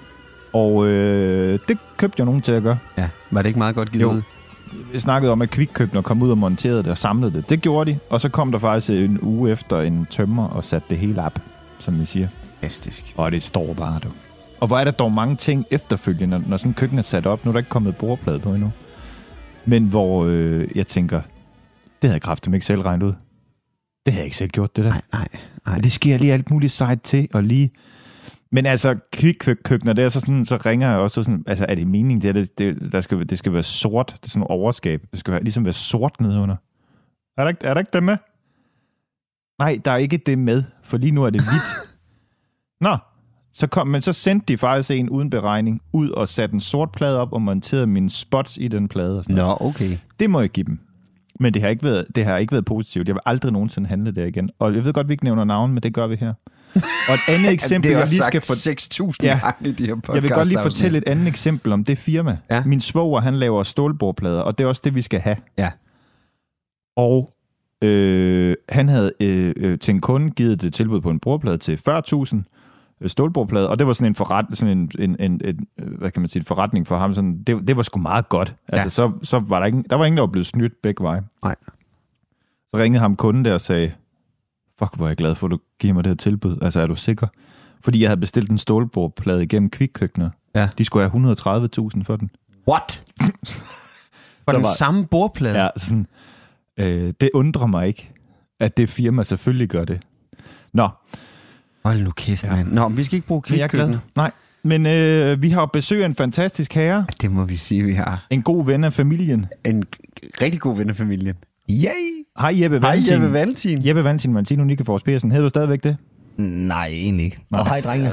Og øh, det købte jeg nogen til at gøre. Ja, var det ikke meget godt givet Jo. ud? Vi snakkede om, at Kvikkøkkener kom ud og monterede det og samlede det. Det gjorde de. Og så kom der faktisk en uge efter en tømmer og satte det hele op, som vi siger. Fantastisk. Og det står bare, du. Og hvor er der dog mange ting efterfølgende, når sådan en køkken er sat op. Nu er der ikke kommet bordplade på endnu. Men hvor øh, jeg tænker, det havde jeg kraftigt ikke selv regnet ud. Det har jeg ikke selv gjort, det der. Nej, nej, nej. Det sker lige alt muligt sejt til, og lige... Men altså, kvikkøkkener, det er så sådan, så ringer jeg også sådan, altså er det meningen, det, er det, det, der skal, det skal være sort, det er sådan et overskab, det skal være, ligesom være sort nedenunder. Er der, ikke, er der ikke det med? Nej, der er ikke det med, for lige nu er det hvidt. Nå, så kom, men så sendte de faktisk en uden beregning ud og satte en sort plade op og monterede mine spots i den plade. Og sådan Nå, okay. Det må jeg give dem. Men det har ikke været, det har ikke været positivt. Jeg vil aldrig nogensinde handle der igen. Og jeg ved godt, vi ikke nævner navn, men det gør vi her. Og et andet eksempel, jeg lige skal for seks tusind ja, gange i de her podcast. Jeg vil godt lige fortælle et andet eksempel om det firma. Ja. Min svoger, han laver stålbordplader, og det er også det, vi skal have. Ja. Og øh, han havde øh, øh, til en kunde givet det tilbud på en bordplade til fyrre tusind stålbordplade, og det var sådan en forret, sådan en, en, en, en, hvad kan man sige, en forretning for ham. Sådan, det, det var sgu meget godt. Altså, ja. så, så var der ikke, der var ingen, der var blevet snydt begge veje. Nej. Så ringede ham kunden der og sagde, fuck, hvor er jeg glad for, at du giver mig det her tilbud. Altså, er du sikker? Fordi jeg havde bestilt en stålbordplade igennem kvikkøkkener. Ja. De skulle have et hundrede og tredive tusind for den. What? For den var... samme bordplade? Ja, sådan, øh, det undrer mig ikke, at det firma selvfølgelig gør det. Nå. Hold nu kæft, ja. mand. Nå, vi skal ikke bruge kvikkøkkener. Nej, men øh, vi har besøg af en fantastisk herre. Det må vi sige, vi har. En god ven af familien. En rigtig god ven af familien. Yay! Hej Jeppe Valentin. Hej Jeppe Valentin. Jeppe Valentin, Valentino Nikkefords Petersen. Hedder du stadigvæk det? Nej, egentlig ikke. Og hej, drenge.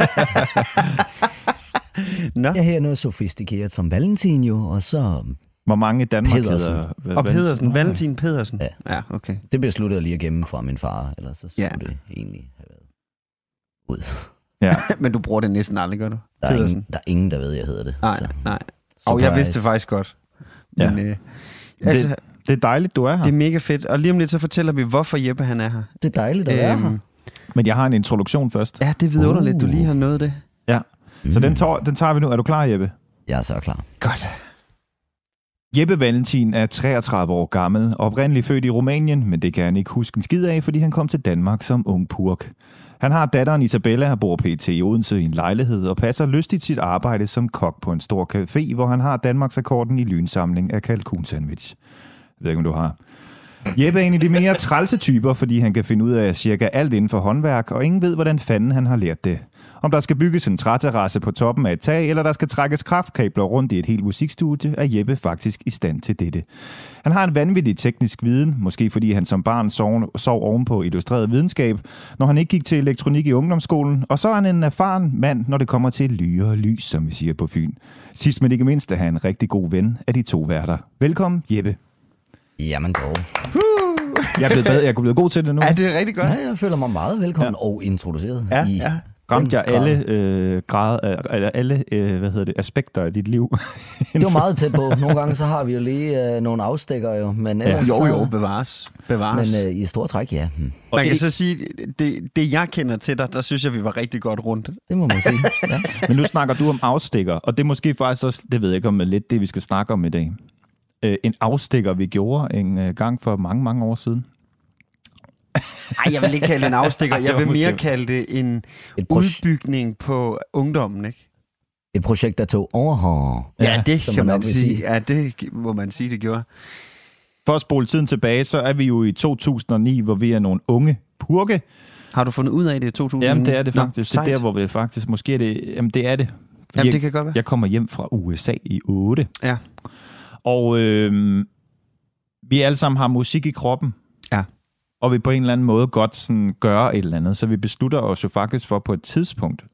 Nå. Jeg her noget sofistikeret som Valentin jo, og så... Hvor mange i Danmark Pedersen. hedder... Og Pedersen. Valentin Pedersen. Ja. Ja, okay. Det besluttede jeg lige at gemme fra min far, ellers så skulle ja. det egentlig have været ud. Ja. Men du bruger det næsten aldrig, gør du? Der er, ingen, der er ingen, der ved, jeg hedder det. Nej, så. nej. Og jeg vidste det faktisk godt. Men, ja. øh, altså, det, det er dejligt, du er her. Det er mega fedt. Og lige om lidt, så fortæller vi, hvorfor Jeppe han er her. Det er dejligt at være øhm, her. Men jeg har en introduktion først. Ja, det er vidunderligt, uh. du lige har nået det. Ja, mm. så den tager, den tager vi nu. Er du klar, Jeppe? Jeg er så klar. Godt. Jeppe Valentin er treogtredive år gammel, oprindeligt født i Rumænien, men det kan han ikke huske en skid af, fordi han kom til Danmark som ung purk. Han har datteren Isabella, der bor pt. I Odense i en lejlighed og passer lystigt sit arbejde som kok på en stor café, hvor han har Danmarksrekorden i lynsamling af kalkunsandwich. Jeg ved ikke, om du har. Jeppe er en af de mere trælse typer, fordi han kan finde ud af cirka alt inden for håndværk, og ingen ved, hvordan fanden han har lært det. Om der skal bygges en træterrasse på toppen af et tag, eller der skal trækkes kraftkabler rundt i et helt musikstudie, er Jeppe faktisk i stand til dette. Han har en vanvittig teknisk viden, måske fordi han som barn sov, sov ovenpå illustreret videnskab, når han ikke gik til elektronik i ungdomsskolen, og så er han en erfaren mand, når det kommer til lyre og lys, som vi siger på Fyn. Sidst men ikke mindst er han en rigtig god ven af de to værter. Velkommen, Jeppe. Jamen dog. Jeg er blevet bedre. Jeg er blevet god til det nu. Ja, det er rigtig godt. Ja, jeg føler mig meget velkommen ja. og introduceret. Ja, i ja. Ramte jeg alle, øh, grad, øh, alle øh, hvad hedder det, aspekter af dit liv? Det var meget tæt på. Nogle gange så har vi jo lige øh, nogle afstikker jo. Men ja. ellers, Jo, jo, bevares. bevares. Men øh, i store træk, ja. Hm. Man kan så sige, det, det jeg kender til dig, der synes jeg, vi var rigtig godt rundt. Det må man sige, ja. Men nu snakker du om afstikker, og det er måske faktisk også, det ved jeg ikke om er lidt det, vi skal snakke om i dag. Øh, en afstikker, vi gjorde en øh, gang for mange, mange år siden. Nej, jeg vil ikke kalde det en afstikker. Jeg vil mere kalde det en udbygning på ungdommen, ikke? Et projekt, der tog overhånd. Ja, det kan man, man sige. sige. Ja, det må man sige, det gjorde. For at spole tiden tilbage, så er vi jo i to tusind og ni, hvor vi er nogle unge purke. Har du fundet ud af det i to tusind og ni? Jamen, det er det faktisk. Nå, det er der, hvor vi faktisk... Måske er det... Jamen, det er det. Jamen, det kan godt være. Jeg kommer hjem fra U S A i otte. Ja. Og øh, vi alle sammen har musik i kroppen. Ja. Og vi på en eller anden måde godt sådan gøre et eller andet. Så vi beslutter os jo faktisk for på et tidspunkt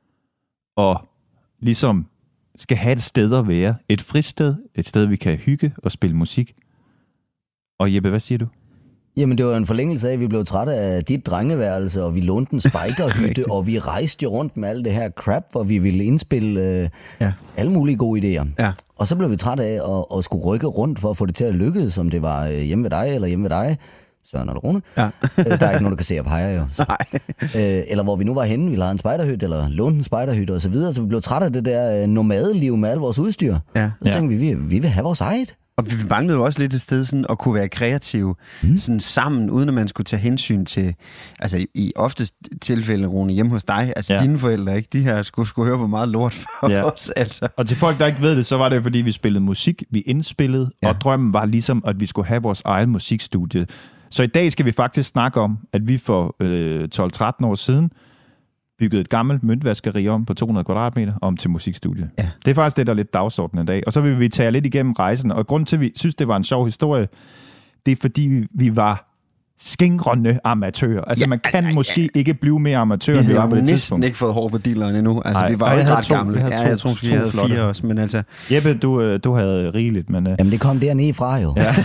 og ligesom skal have et sted at være. Et fristed. Et sted, vi kan hygge og spille musik. Og Jeppe, hvad siger du? Jamen, det var en forlængelse af, at vi blev trætte af dit drengeværelse, og vi lånte en spejderhytte, og vi rejste jo rundt med alt det her crap, hvor vi ville indspille øh, ja. alle mulige gode idéer. Ja. Og så blev vi trætte af at, at skulle rykke rundt for at få det til at lykkes, som det var øh, hjemme ved dig eller hjemme ved dig. Søren eller Rune. Ja. øh, der er ikke nogen, der kan se og peger jo. øh, eller hvor vi nu var henne, vi lejede en spejderhytte, eller lånte en spejderhytte og så videre, så vi blev trætte af det der øh, nomadeliv med al vores udstyr. Ja. Så ja. tænkte vi, vi, vi vil have vores eget. Og vi manglede jo også lidt et sted sådan, at kunne være kreative mm. sådan sammen, uden at man skulle tage hensyn til, altså i, i oftest tilfælde, Rune, hjemme hos dig, altså ja. dine forældre, ikke? De her skulle, skulle høre, hvor meget lort for ja. os, altså. Og til folk, der ikke ved det, så var det fordi, vi spillede musik, vi indspillede, ja. og drømmen var ligesom, at vi skulle have vores egen musikstudie. Så i dag skal vi faktisk snakke om, at vi for øh, tolv tretten år siden byggede et gammelt møntvaskeri om på to hundrede kvadratmeter om til musikstudie. Ja. Det er faktisk det, der er lidt dagsordenen i dag. Og så vil vi tage lidt igennem rejsen. Og grunden til, at vi synes, det var en sjov historie, det er fordi, vi var skingrende amatører. Altså, ja, man kan ja, ja. måske ikke blive mere amatør, vi end vi var på det næsten tidspunkt. ikke fået hår på dealeren endnu. Altså, Ej, vi var jo ikke ret gamle. Jeg, ja, jeg tror måske, jeg havde fire også, men altså... Jeppe, du, du havde rigeligt, men... Jamen, det kom dernede fra jo. Ja.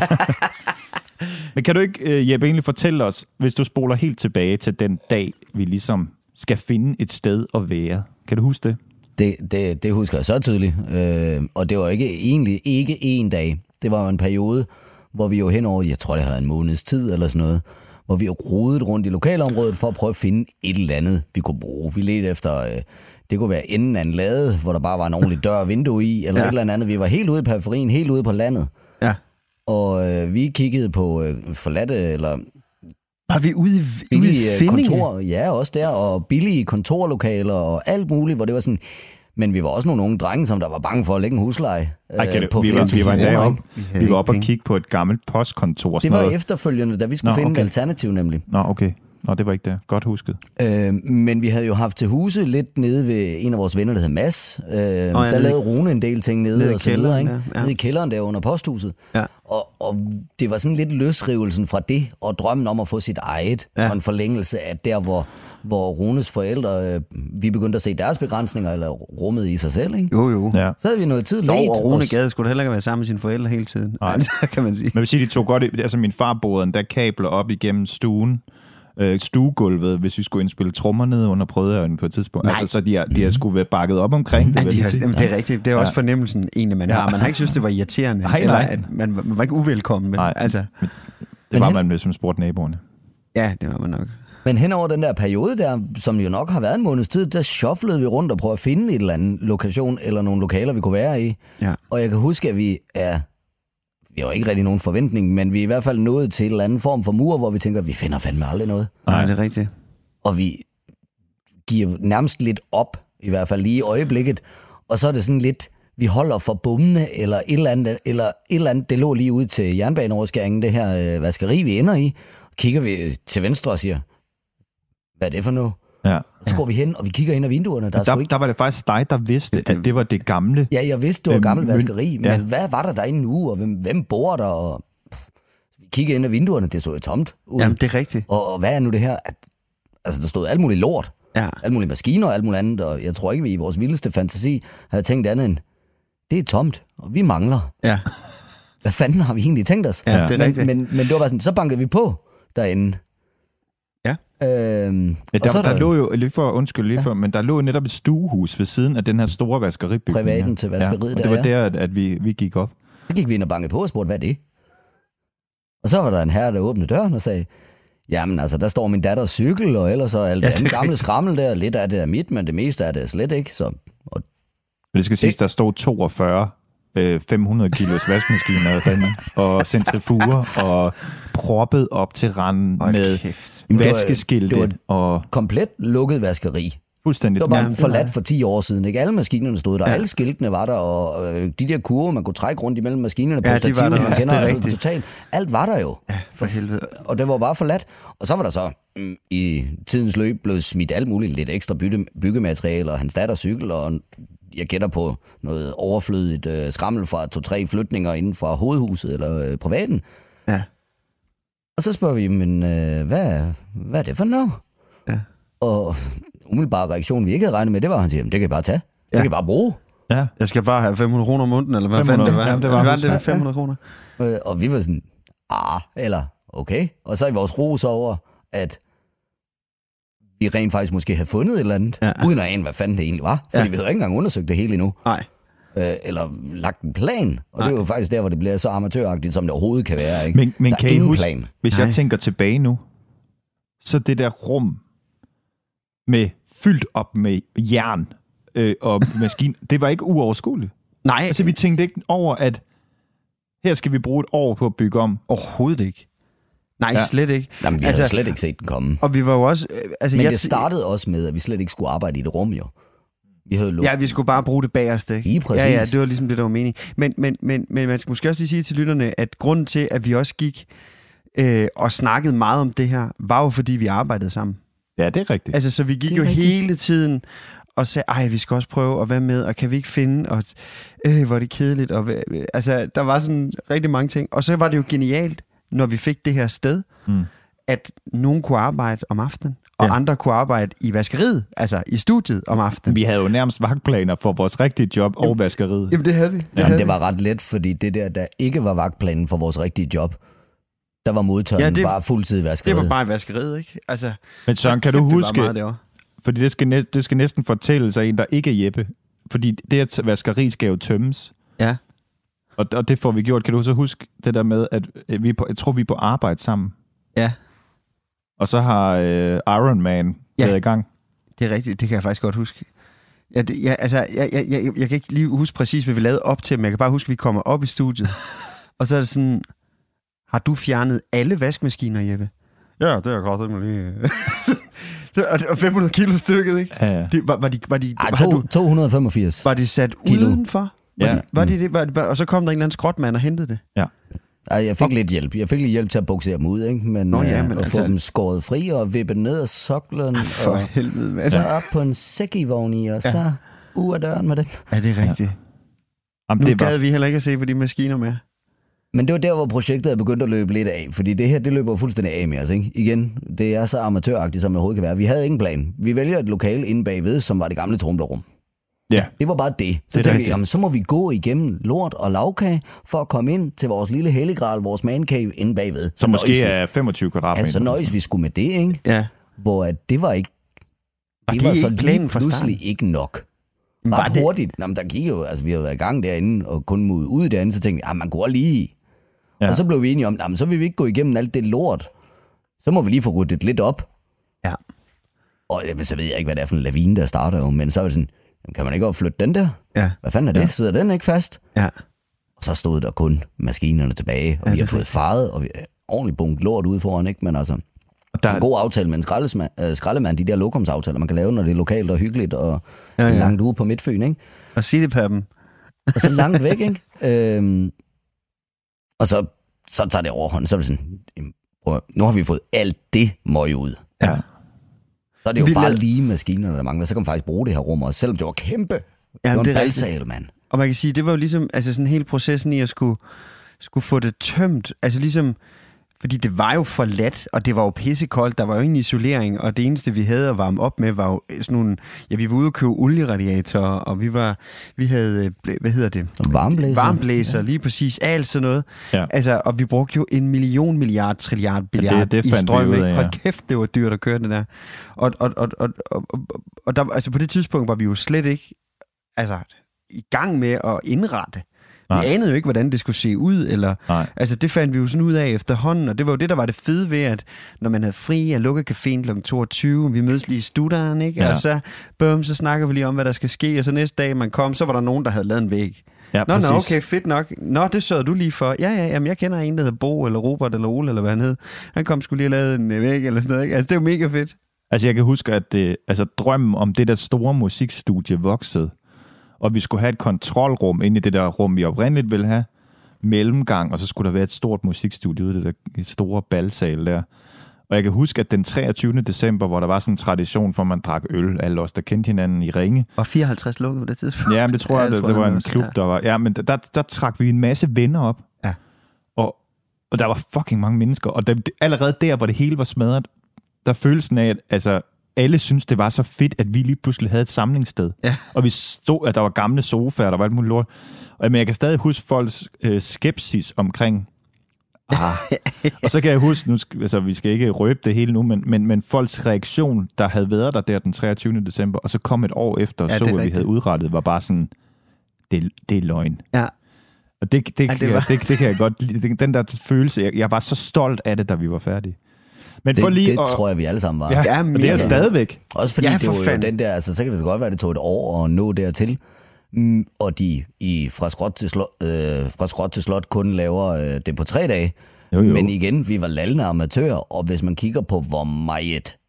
Men kan du ikke, Jeppe, egentlig fortælle os, hvis du spoler helt tilbage til den dag, vi ligesom skal finde et sted at være. Kan du huske det? Det, det, det husker jeg så tydeligt. Øh, og det var ikke egentlig ikke én dag. Det var jo en periode, hvor vi jo henover, jeg tror det havde en måneds tid eller sådan noget, hvor vi jo rodede rundt i lokalområdet for at prøve at finde et eller andet, vi kunne bruge. Vi ledte efter, øh, det kunne være enden af en lade, hvor der bare var en ordentlig dør og vindue i, eller ja. et eller andet. Vi var helt ude i periferien, helt ude på landet. Ja. Og øh, vi kiggede på øh, forladte, eller... Var vi ude i, billige ude i kontor, ja, også der, og billige kontorlokaler og alt muligt, hvor det var sådan... Men vi var også nogle unge drenge, som der var bange for at lægge en husleje. Ej, øh, det, på vi, var, vi var en dag op, vi, vi var oppe og kigge på et gammelt postkontor. Det var noget. Efterfølgende, da vi skulle Nå, finde okay. et alternativ nemlig. Nå, okay. Nå, det var ikke det. Godt husket. Øh, men vi havde jo haft til huse lidt nede ved en af vores venner, der hed Mads. Øh, oh, ja, der lavede Rune en del ting nede, nede og så videre, ikke? Ja, ja. Nede i kælderen der under posthuset. Ja. Og, og det var sådan lidt løsrivelsen fra det, og drømmen om at få sit eget, ja. og en forlængelse af der, hvor, hvor Runes forældre, øh, vi begyndte at se deres begrænsninger, eller rummet i sig selv, ikke? Jo, jo. Ja. Så havde vi noget tid let. Og Rune gade skulle da heller ikke være sammen med sine forældre hele tiden. Nej, altså, kan man sige. Men hvis de tog godt, altså min far boede en der kabler op igennem stuen, øh, stuegulvet, hvis vi skulle indspille trommer ned under prøveøjen på et tidspunkt. Nej. Altså, så de har, de har skulle være bakket op omkring det. Ja, de har, jamen, det er rigtigt. Det er også ja. fornemmelsen, egentlig, man ja. har. Man har ikke synes, det var irriterende. Nej, eller at man, man var ikke uvelkommen. Men, nej. Altså. Det men var hen... man, hvis man spurgte naboerne. Ja, det var man nok. Men hen over den der periode der, som jo nok har været en måneds tid, der shufflede vi rundt og prøvede at finde et eller andet lokation, eller nogle lokaler, vi kunne være i. Ja. Og jeg kan huske, at vi er... Vi har ikke rigtig nogen forventning, men vi er i hvert fald nået til en eller anden form for mur, hvor vi tænker, at vi finder fandme aldrig noget. Nej, det er rigtigt. Og vi giver nærmest lidt op, i hvert fald lige i øjeblikket. Og så er det sådan lidt, vi holder for bummene, eller et eller andet, eller et eller andet, det lå lige ud til jernbaneoverskæringen, det her øh, vaskeri, vi ender i. Og kigger vi til venstre og siger, hvad er det for noget? Ja. Og så går vi hen, og vi kigger ind ad vinduerne. Der, der, ikke... der var det faktisk dig, der vidste, at det var det gamle. Ja, jeg vidste, det var gammelt vaskeri, men ja. hvad var der derinde nu, og hvem, hvem bor der? Og... Vi kiggede ind ad vinduerne, det så jo tomt ud. Jamen, det er rigtigt. Og, og hvad er nu det her? At, altså, der stod alt muligt lort. Ja. Alt mulige maskiner og alt muligt andet, og jeg tror ikke, vi i vores vildeste fantasi havde tænkt andet end, det er tomt, og vi mangler. Ja. Hvad fanden har vi egentlig tænkt os? Ja, det er men, rigtigt. Men, men det var bare sådan, så bankede vi på derinde. Ja. Øhm, ja, der, der, der lå jo, lige for, undskyld lige ja. for, men der lå netop et stuehus ved siden af den her store vaskeribygning. Privaten til vaskeriet ja, og der, det var der, ja. at, at vi, vi gik op. Så gik vi ind og bankede på og spurgte, hvad er det? Og så var der en herre, der åbnede døren og sagde, jamen altså, der står min datters cykel, og ellers så alt det andet gamle skrammel der, lidt af det er mit, men det meste af det er slet ikke. Så, og men det skal siges, der stod toogfyrre fem hundrede kilos vaskemaskiner derinde, og centrifuger, og proppet op til randen oh, med kæft. vaskeskilte. Det var, det var og komplet lukket vaskeri. Fuldstændig. Det var bare forladt for ti år siden. Ikke? Alle maskinerne stod der, ja. alle skiltene var der, og øh, de der kurver, man kunne trække rundt imellem maskinerne på ja, stativet, man kender, altså totalt. Alt var der jo. Ja, for helvede. Og det var bare forladt. Og så var der så mm, i tidens løb blevet smidt alt muligt, lidt ekstra bytte, byggematerialer, hans datters cykel, og jeg gætter på noget overflødigt øh, skrammel fra to-tre flytninger inden fra hovedhuset eller øh, privaten. Ja. Og så spørger vi, men øh, hvad, hvad er det for noget? Ja. Og umiddelbare reaktion, vi ikke havde regnet med, det var, han siger, det kan jeg bare tage. Det ja. kan jeg bare bruge. Ja. Jeg skal bare have fem hundrede kroner om måneden, eller hvad fanden det var? Ja, det var, var det fem hundrede kroner. Øh, og vi var sådan, ah, eller okay. Og så i vores ros over, at vi rent faktisk måske havde fundet et eller andet, ja. uden at ane, hvad fanden det egentlig var. Fordi ja. vi havde ikke engang undersøgt det hele endnu. Nej. Øh, eller lagt en plan. Og Nej. det er jo faktisk der, hvor det bliver så amatøragtigt, som det overhovedet kan være. Ikke? Men, men der kan I huske, plan. hvis Nej. jeg tænker tilbage nu, så det der rum med fyldt op med jern øh, og maskine, det var ikke uoverskueligt. Nej. Altså vi tænkte ikke over, at her skal vi bruge et år på at bygge om. Overhovedet ikke. Nej, ja. slet ikke. Jamen, vi altså, havde slet ikke set den komme. Og vi var jo også... Øh, altså, Men jeg det startede også med, at vi slet ikke skulle arbejde i det rum, jo. Vi havde ja, vi skulle bare bruge det bagerste. Lige præcis. Ja, ja, det var ligesom det, der var meningen. Men, men, men, men man skal måske også lige sige til lytterne, at grunden til, at vi også gik øh, og snakkede meget om det her, var jo fordi vi arbejdede sammen. Ja, det er rigtigt. Altså, så vi gik jo rigtigt. hele tiden og sagde, ej, vi skal også prøve at være med, og kan vi ikke finde, og øh, hvor er det kedeligt. Og, øh, altså, der var sådan rigtig mange ting. Og så var det jo genialt, når vi fik det her sted, mm. at nogen kunne arbejde om aftenen, og ja. andre kunne arbejde i vaskeriet, altså i studiet om aftenen. Vi havde jo nærmest vagtplaner for vores rigtige job og jamen, vaskeriet. Jamen, det havde vi. Det, jamen, havde det vi. var ret let, fordi det der, der ikke var vagtplanen for vores rigtige job, der var modtageren ja, det, bare fuldtid i vaskeriet. Det var bare i vaskeriet, ikke? Altså, men Søren, kan du huske, fordi det skal, næ- det skal næsten fortælles af en, der ikke er Jeppe, fordi det at vaskeri skal jo tømmes. Ja. Og, og det får vi gjort. Kan du så huske det der med, at vi på, jeg tror, vi er på arbejde sammen? Ja. Og så har øh, Iron Man ja. været i gang. Det er rigtigt, det kan jeg faktisk godt huske. Ja, det, ja, altså, jeg, jeg, jeg, jeg kan ikke lige huske præcis, hvad vi lavede op til, men jeg kan bare huske, at vi kommer op i studiet. Og så er det sådan, har du fjernet alle vaskemaskiner, Jeppe? Ja, det er godt, det lige. Og fem hundrede kilo stykket, ikke? Ja, ja. De, var, var de, var de, Ej, to, to hundrede og femogfirs Var de sat kilo. udenfor? Var ja. de, var de det? Var de, og så kom der en eller anden skrotmand og hentede det? Ja. Ej, jeg fik og... lidt hjælp. Jeg fik lidt hjælp til at buksere dem ud, ikke? Men, Nå, ja, men at altså... få dem skåret fri og vippet ned af soklen. Ah, for og helvede. Altså... Så op på en sækkivogn i, og ja. så ud af døren med den. Ja, det er rigtigt. Ja. Jamen, nu det gad var... vi heller ikke at se på de maskiner mere. Men det var der, hvor projektet er begyndt at løbe lidt af, fordi det her, det løber fuldstændig af med os, ikke? Igen, det er så amatøragtigt, som det overhovedet kan være. Vi havde ingen plan. Vi vælger et lokale inde bagved, som var det gamle Trumlerrum. Ja. Det var bare det. Så det tænkte vi, jamen, så må vi gå igennem lort og lavkage, for at komme ind til vores lille helligral, vores man cave inde bagved. Som måske er femogtyve kvadratmeter. Ja, så nøjes vi skulle med det, ikke? Ja. Hvor at det var ikke... Var det det var så lige pludselig ikke nok. Ret var det... hurtigt. Jamen, der gik jo... Altså, vi havde været i gang derinde, og kun mod ud derinde, så tænkte vi, man går lige... Ja. Og så blev vi enige om, jamen, så vil vi ikke gå igennem alt det lort. Så må vi lige få ryddet lidt op. Ja. Og jamen, så ved jeg ikke, hvad det er for en lavine, der starter jo. Men så er det sådan, kan man ikke opflytte den der? Ja. Hvad fanden er det? Ja. Sidder den ikke fast? Ja. Og så stod der kun maskinerne tilbage, og ja, vi har fået faret, og vi er ordentligt bunket lort ude foran, ikke? Men altså, der er en god aftale med en skraldemand, øh, skraldemand, de der lokumsaftaler, man kan lave, når det er lokalt og hyggeligt, og ja, ja. langt ude på Midtfyn, ikke? Og citypappen. Og så langt væk, ikke? Øhm, og så, så tager det overhånd, så er det sådan, prøv, nu har vi fået alt det møg ud. Ja. Så er det jo vi bare lavede... lige maskiner, der mangler, så kan man faktisk bruge det her rum, og selvom det var kæmpe, det Jamen, var en det er balsal, mand. Og man kan sige, det var jo ligesom, altså sådan hele processen i at skulle, skulle få det tømt, altså ligesom, fordi det var jo for let, og det var jo pissekoldt, der var jo ingen isolering, og det eneste, vi havde at varme op med, var jo sådan nogle, ja, vi var ude og købe olieradiatorer, og vi var, vi havde, hvad hedder det? Varmblæser. Varmblæser, ja. Lige præcis, alt sådan noget. Ja. Altså, og vi brugte jo en million, milliard, trilliard, billiard ja, det, det i strøm, ud af, ja. Hold kæft, det var dyrt at køre det der. Og, og, og, og, og, og, og der, altså på det tidspunkt var vi jo slet ikke, altså, i gang med at indrette. Nej. Vi anede jo ikke, hvordan det skulle se ud, eller, altså det fandt vi jo sådan ud af efterhånden, og det var jo det, der var det fede ved, at når man havde fri, jeg lukkede caféen klokken toogtyve, vi mødes lige i Studeren, ikke? Ja. Og så, bøm, så snakker vi lige om, hvad der skal ske, og så næste dag, man kom, så var der nogen, der havde lavet en væg. Ja, nå, nå, okay, fedt nok. Nå, det sørger du lige for. Ja, ja, jamen, jeg kender en, der hedder Bo, eller Robert, eller Ole, eller hvad han hed. Han kom skulle lige og lavede en væg, eller sådan noget, ikke? Altså, det var mega fedt. Altså, jeg kan huske, at det, altså, drømmen om det der store musikstudie voksede, og vi skulle have et kontrolrum inde i det der rum, vi oprindeligt ville have, mellemgang, og så skulle der være et stort musikstudie ude i det der store balsal der. Og jeg kan huske, at den treogtyvende december, hvor der var sådan en tradition for, at man drak øl, alle os, der kendte hinanden i Ringe. Og fireoghalvtreds lukket på det tidspunkt. Ja, men det tror jeg, ja, det, det, det var en klub, der var... Ja, men der, der trak vi en masse venner op. Ja. Og, og der var fucking mange mennesker, og der, allerede der, hvor det hele var smadret, der følelsen af, at altså, alle synes det var så fedt, at vi lige pludselig havde et samlingssted. Ja. Og vi stod, at der var gamle sofaer, der var alt muligt lort. Og, men jeg kan stadig huske folks øh, skepsis omkring... Ah. Og så kan jeg huske, nu skal, altså, vi skal ikke røbe det hele nu, men, men, men folks reaktion, der havde været der der den treogtyvende december, og så kom et år efter, og ja, så, at vi havde udrettet, var bare sådan, det, det er løgn. Ja. Og det, det, ja, det, var... det, det kan jeg godt lide. Den der følelse, jeg, jeg var så stolt af det, da vi var færdige. Men det for lige det at, tror jeg, vi alle sammen var. Ja, ja, men det er stadigvæk. Også fordi ja, det var jo den der, altså så kan det godt være, at det tog et år at nå dertil. Mm, og de i, fra, skråt til slot, øh, fra skråt til slot kun laver øh, det på tre dage. Jo, jo. Men igen, vi var lallende amatører, og hvis man kigger på, hvor meget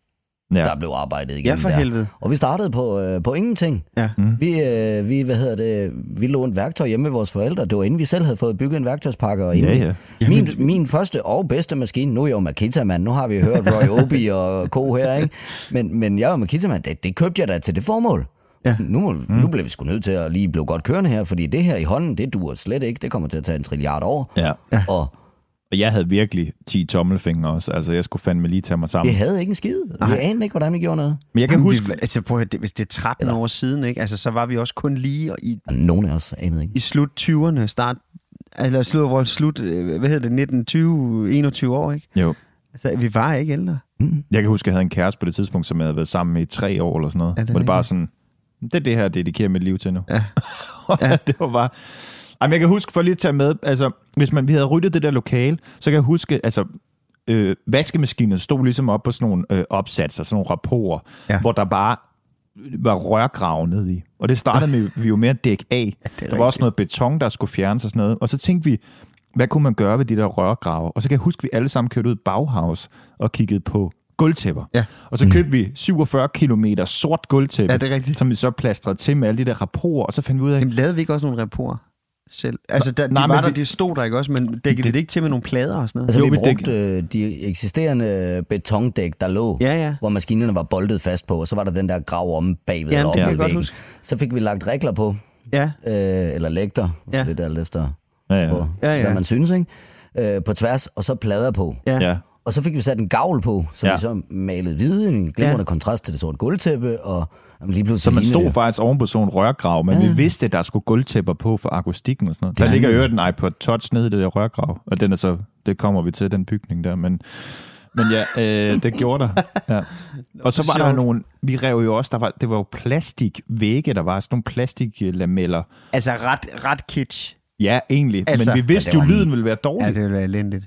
ja. der blev arbejdet igennem ja, for der. helvede. Og vi startede på, øh, på ingenting. Ja. Mm. Vi, øh, vi, hvad hedder det, vi lånte værktøj hjemme med vores forældre. Det var inden vi selv havde fået bygget en værktøjspakke. Og ja, ja. Min, min første og bedste maskine, nu er jeg jo Makita-mand, nu har vi hørt Roy Obi og Co. her, ikke? Men, men jeg var Makita-mand, det, det købte jeg da til det formål. Ja. Nu, må, mm. nu bliver vi sgu nødt til at lige blive godt kørende her, fordi det her i hånden, det duer slet ikke. Det kommer til at tage en trilliard år. Ja. Ja. Og Og jeg havde virkelig ti tommelfingre også. Altså, jeg skulle fandme lige tage mig sammen. Vi havde ikke en skid. Vi anede ikke, hvordan vi gjorde noget. Men jeg kan Jamen, huske... Vi, altså, prøv at, hvis det er tretten Eller... år siden, ikke? Altså, så var vi også kun lige i... Nogle af os anede ikke. I slut tyverne, start... Eller slut, vores slut... Hvad hedder det? nitten, tyve, enogtyve år, ikke? Jo. Altså, vi var ikke ældre. Mm. Jeg kan huske, at jeg havde en kæreste på det tidspunkt, som jeg havde været sammen med i tre år eller sådan noget. Ja, det hvor det bare sådan... Det er det her, jeg dedikerer mit liv til nu. Ja. Ja. Det var bare... Jamen, jeg kan huske, for lige at tage med, altså, hvis man, vi havde ryddet det der lokale, så kan jeg huske, altså, øh, vaskemaskinen stod ligesom op på sådan nogle øh, opsatser, sådan nogle rapporter, ja. hvor der bare var rørgrav nede i. Og det startede med, vi jo med at dække af. Ja, der var også noget beton, der skulle fjernes og sådan noget. Og så tænkte vi, hvad kunne man gøre ved de der rørgrave? Og så kan jeg huske, at vi alle sammen kørte ud i Bauhaus og kiggede på gulvtæpper. Ja. Og så købte mm. vi syvogfyrre kilometer sort gulvtæppe, ja, det er rigtigt. som vi så plastrede til med alle de der rapporter, og så fandt vi ud af... Jamen, lavede vi ikke også nogle rapporter selv? Altså, der, de Nej, var der, vi, de stod der ikke også, men dækkede det, det ikke til med nogle plader og sådan noget? Altså, jo, vi brugte øh, de eksisterende betondæk, der lå, ja, ja. hvor maskinerne var boltet fast på, og så var der den der grav om bagved ja, eller op ja, i væggen. Så fik vi lagt regler på, ja. øh, eller lægter, ja. det der efter, ja, ja. På, ja, ja. hvad man synes, ikke? Øh, på tværs, og så plader på. Ja. Ja. Og så fik vi sat en gavl på, som ja. vi så malede hvide, en glimrende ja. kontrast til det sorte gulvtæppe, og lige pludselig... Så man stod det. faktisk oven på sådan en rørgrav, men ja. vi vidste, at der skulle gulvtæpper på for akustikken og sådan noget. Der ja. ligger jo en iPod Touch nede i det der rørgrav, og den er så, det kommer vi til, den bygning der, men, men ja, øh, det gjorde der. Ja. Og så var der nogle, vi rev jo også, der var, det var jo plastikvægge, der var sådan nogle plastiklameller. Altså ret, ret kitsch. Ja, egentlig, altså, men vi vidste jo, lyden ville være dårlig. Ja, det ville være elendigt.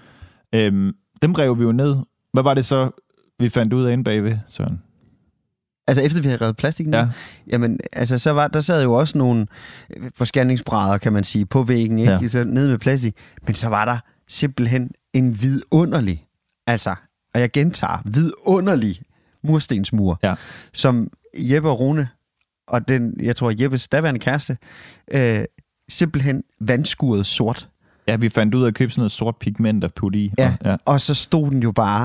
Øhm, dem rev vi jo ned. Hvad var det så, vi fandt ud af inde bagved, Søren? Altså efter vi havde revet plastikken, ja. jamen altså så var der sad jo også nogle forskandingsbrædder, kan man sige, på væggen, ikke? Ja. Så nede med plastik, men så var der simpelthen en vidunderlig, altså, og jeg gentager, vidunderlig murstensmur, ja. som Jeppe og Rune og den, jeg tror Jeppes daværende kæreste, øh, simpelthen vandskuret sort. Ja, vi fandt ud af at købe sådan noget sort pigment at putte i. Ja, og, ja. og så stod den jo bare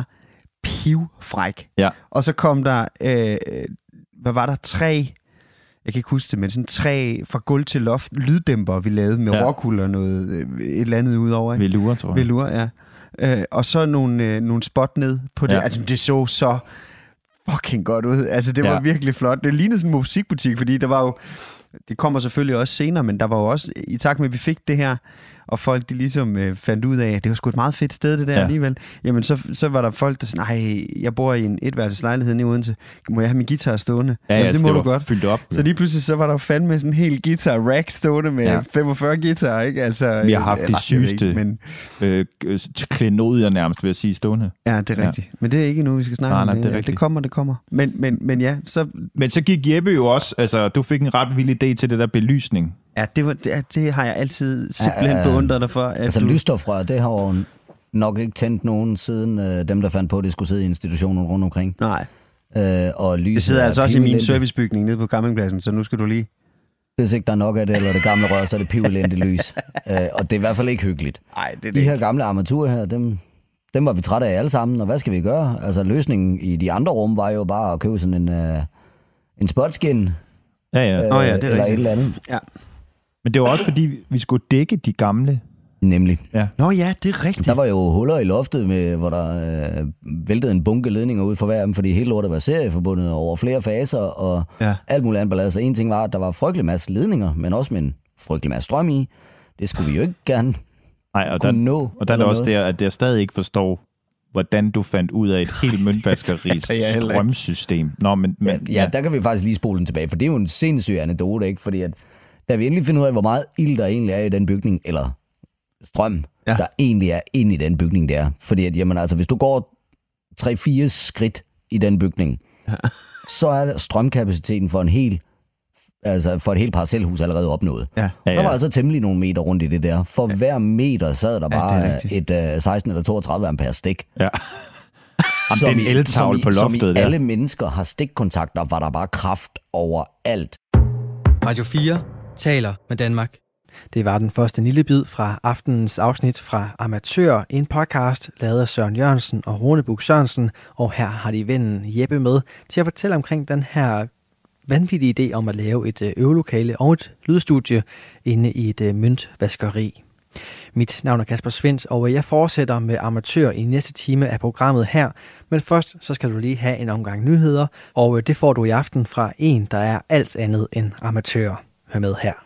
pivfræk. Ja. Og så kom der, øh, hvad var der, tre, jeg kan ikke huske det, men sådan tre fra gulv til loft lyddæmper, vi lavede med ja. rockuld og noget, et eller andet udover. Ikke? Velour, tror jeg. Velour, ja. Øh, og så nogle, øh, nogle spot ned på det. Ja. Altså, det så så fucking godt ud. Altså, det var ja. virkelig flot. Det lignede sådan en musikbutik, fordi der var jo, det kommer selvfølgelig også senere, men der var jo også, i takt med, at vi fik det her, og folk de ligesom øh, fandt ud af, at det var sgu et meget fedt sted, det der ja. alligevel. Jamen, så, så var der folk, der sagde, nej, jeg bor i en etværelseslejlighed i Odense. Må jeg have min guitar stående? Ja, Jamen, ja, det må det du var godt. Fyldt op. Så lige pludselig, så var der fandme sådan en hel guitar-rack stående med ja. femogfyrre guitarer, ikke? Altså, vi har haft øh, det sygeste men... øh, klenodier nærmest, vil jeg sige, stående. Ja, det er rigtigt. Ja. Men det er ikke nu, vi skal snakke nej, om. Nej, det, er det kommer, det kommer. Men, men, men ja, så... Men så gik Jeppe jo også, altså, du fik en ret vild idé til det der belysning. Ja, det, var, det, det har jeg altid simpelthen ja, beundret dig for. At altså du... lysstofrør, det har jo nok ikke tændt nogen siden øh, dem, der fandt på, at det skulle sidde i institutioner rundt omkring. Nej. Øh, og det sidder altså også i min servicebygning nede på campingpladsen, så nu skal du lige... Hvis ikke der er nok af det, eller det gamle rør, så er det pivelændigt lys. øh, og det er i hvert fald ikke hyggeligt. Nej, det er det De her ikke. gamle armaturer her, dem, dem var vi trætte af alle sammen, og hvad skal vi gøre? Altså løsningen i de andre rum var jo bare at købe sådan en, øh, en spotskin. Ja, ja. Øh, oh, ja det er eller rigtigt. et eller andet. Ja. Men det var også fordi, vi skulle dække de gamle. Nemlig. Ja. Nå ja, det er rigtigt. Der var jo huller i loftet, med, hvor der øh, væltede en bunke ledninger ud for hver af dem, fordi hele lortet var serieforbundet over flere faser, og ja. alt muligt andet ballade. Så en ting var, at der var frygtelig masse ledninger, men også med en frygtelig masse strøm i. Det skulle vi jo ikke gerne Nej, og kunne der, nå. Og der er det også der, at jeg stadig ikke forstår, hvordan du fandt ud af et helt møntvaskeris strømsystem. Nå, men, men, ja, ja, der kan vi faktisk lige spole den tilbage, for det er jo en sindssyg anekdote, ikke? Fordi at, da vi endelig finder ud af, hvor meget ild der egentlig er i den bygning, eller strøm, ja. der egentlig er inde i den bygning der. Fordi at, jamen, altså, hvis du går tre fire skridt i den bygning, ja. så er strømkapaciteten for en hel altså for et helt parcelhus allerede opnået. Ja. Ja, ja. Der var altså temmelig nogle meter rundt i det der. For ja. hver meter sad der bare ja, et uh, seksten eller toogtredive ampere stik. Ja. Jamen, den eltavle på loftet som i der. alle mennesker har stikkontakter, var der bare kraft overalt. Radio fire taler med Danmark. Det var den første lille bid fra aftenens afsnit fra Amatør, en podcast lavet af Søren Jørgensen og Rune Buch Sørensen, og her har de vennen Jeppe med til at fortælle omkring den her vanvittige idé om at lave et øvelokale og et lydstudie inde i et møntvaskeri. Mit navn er Kasper Svendt, og jeg fortsætter med Amatør i næste time af programmet her, men først så skal du lige have en omgang nyheder, og det får du i aften fra en, der er alt andet end amatør. Hør med her.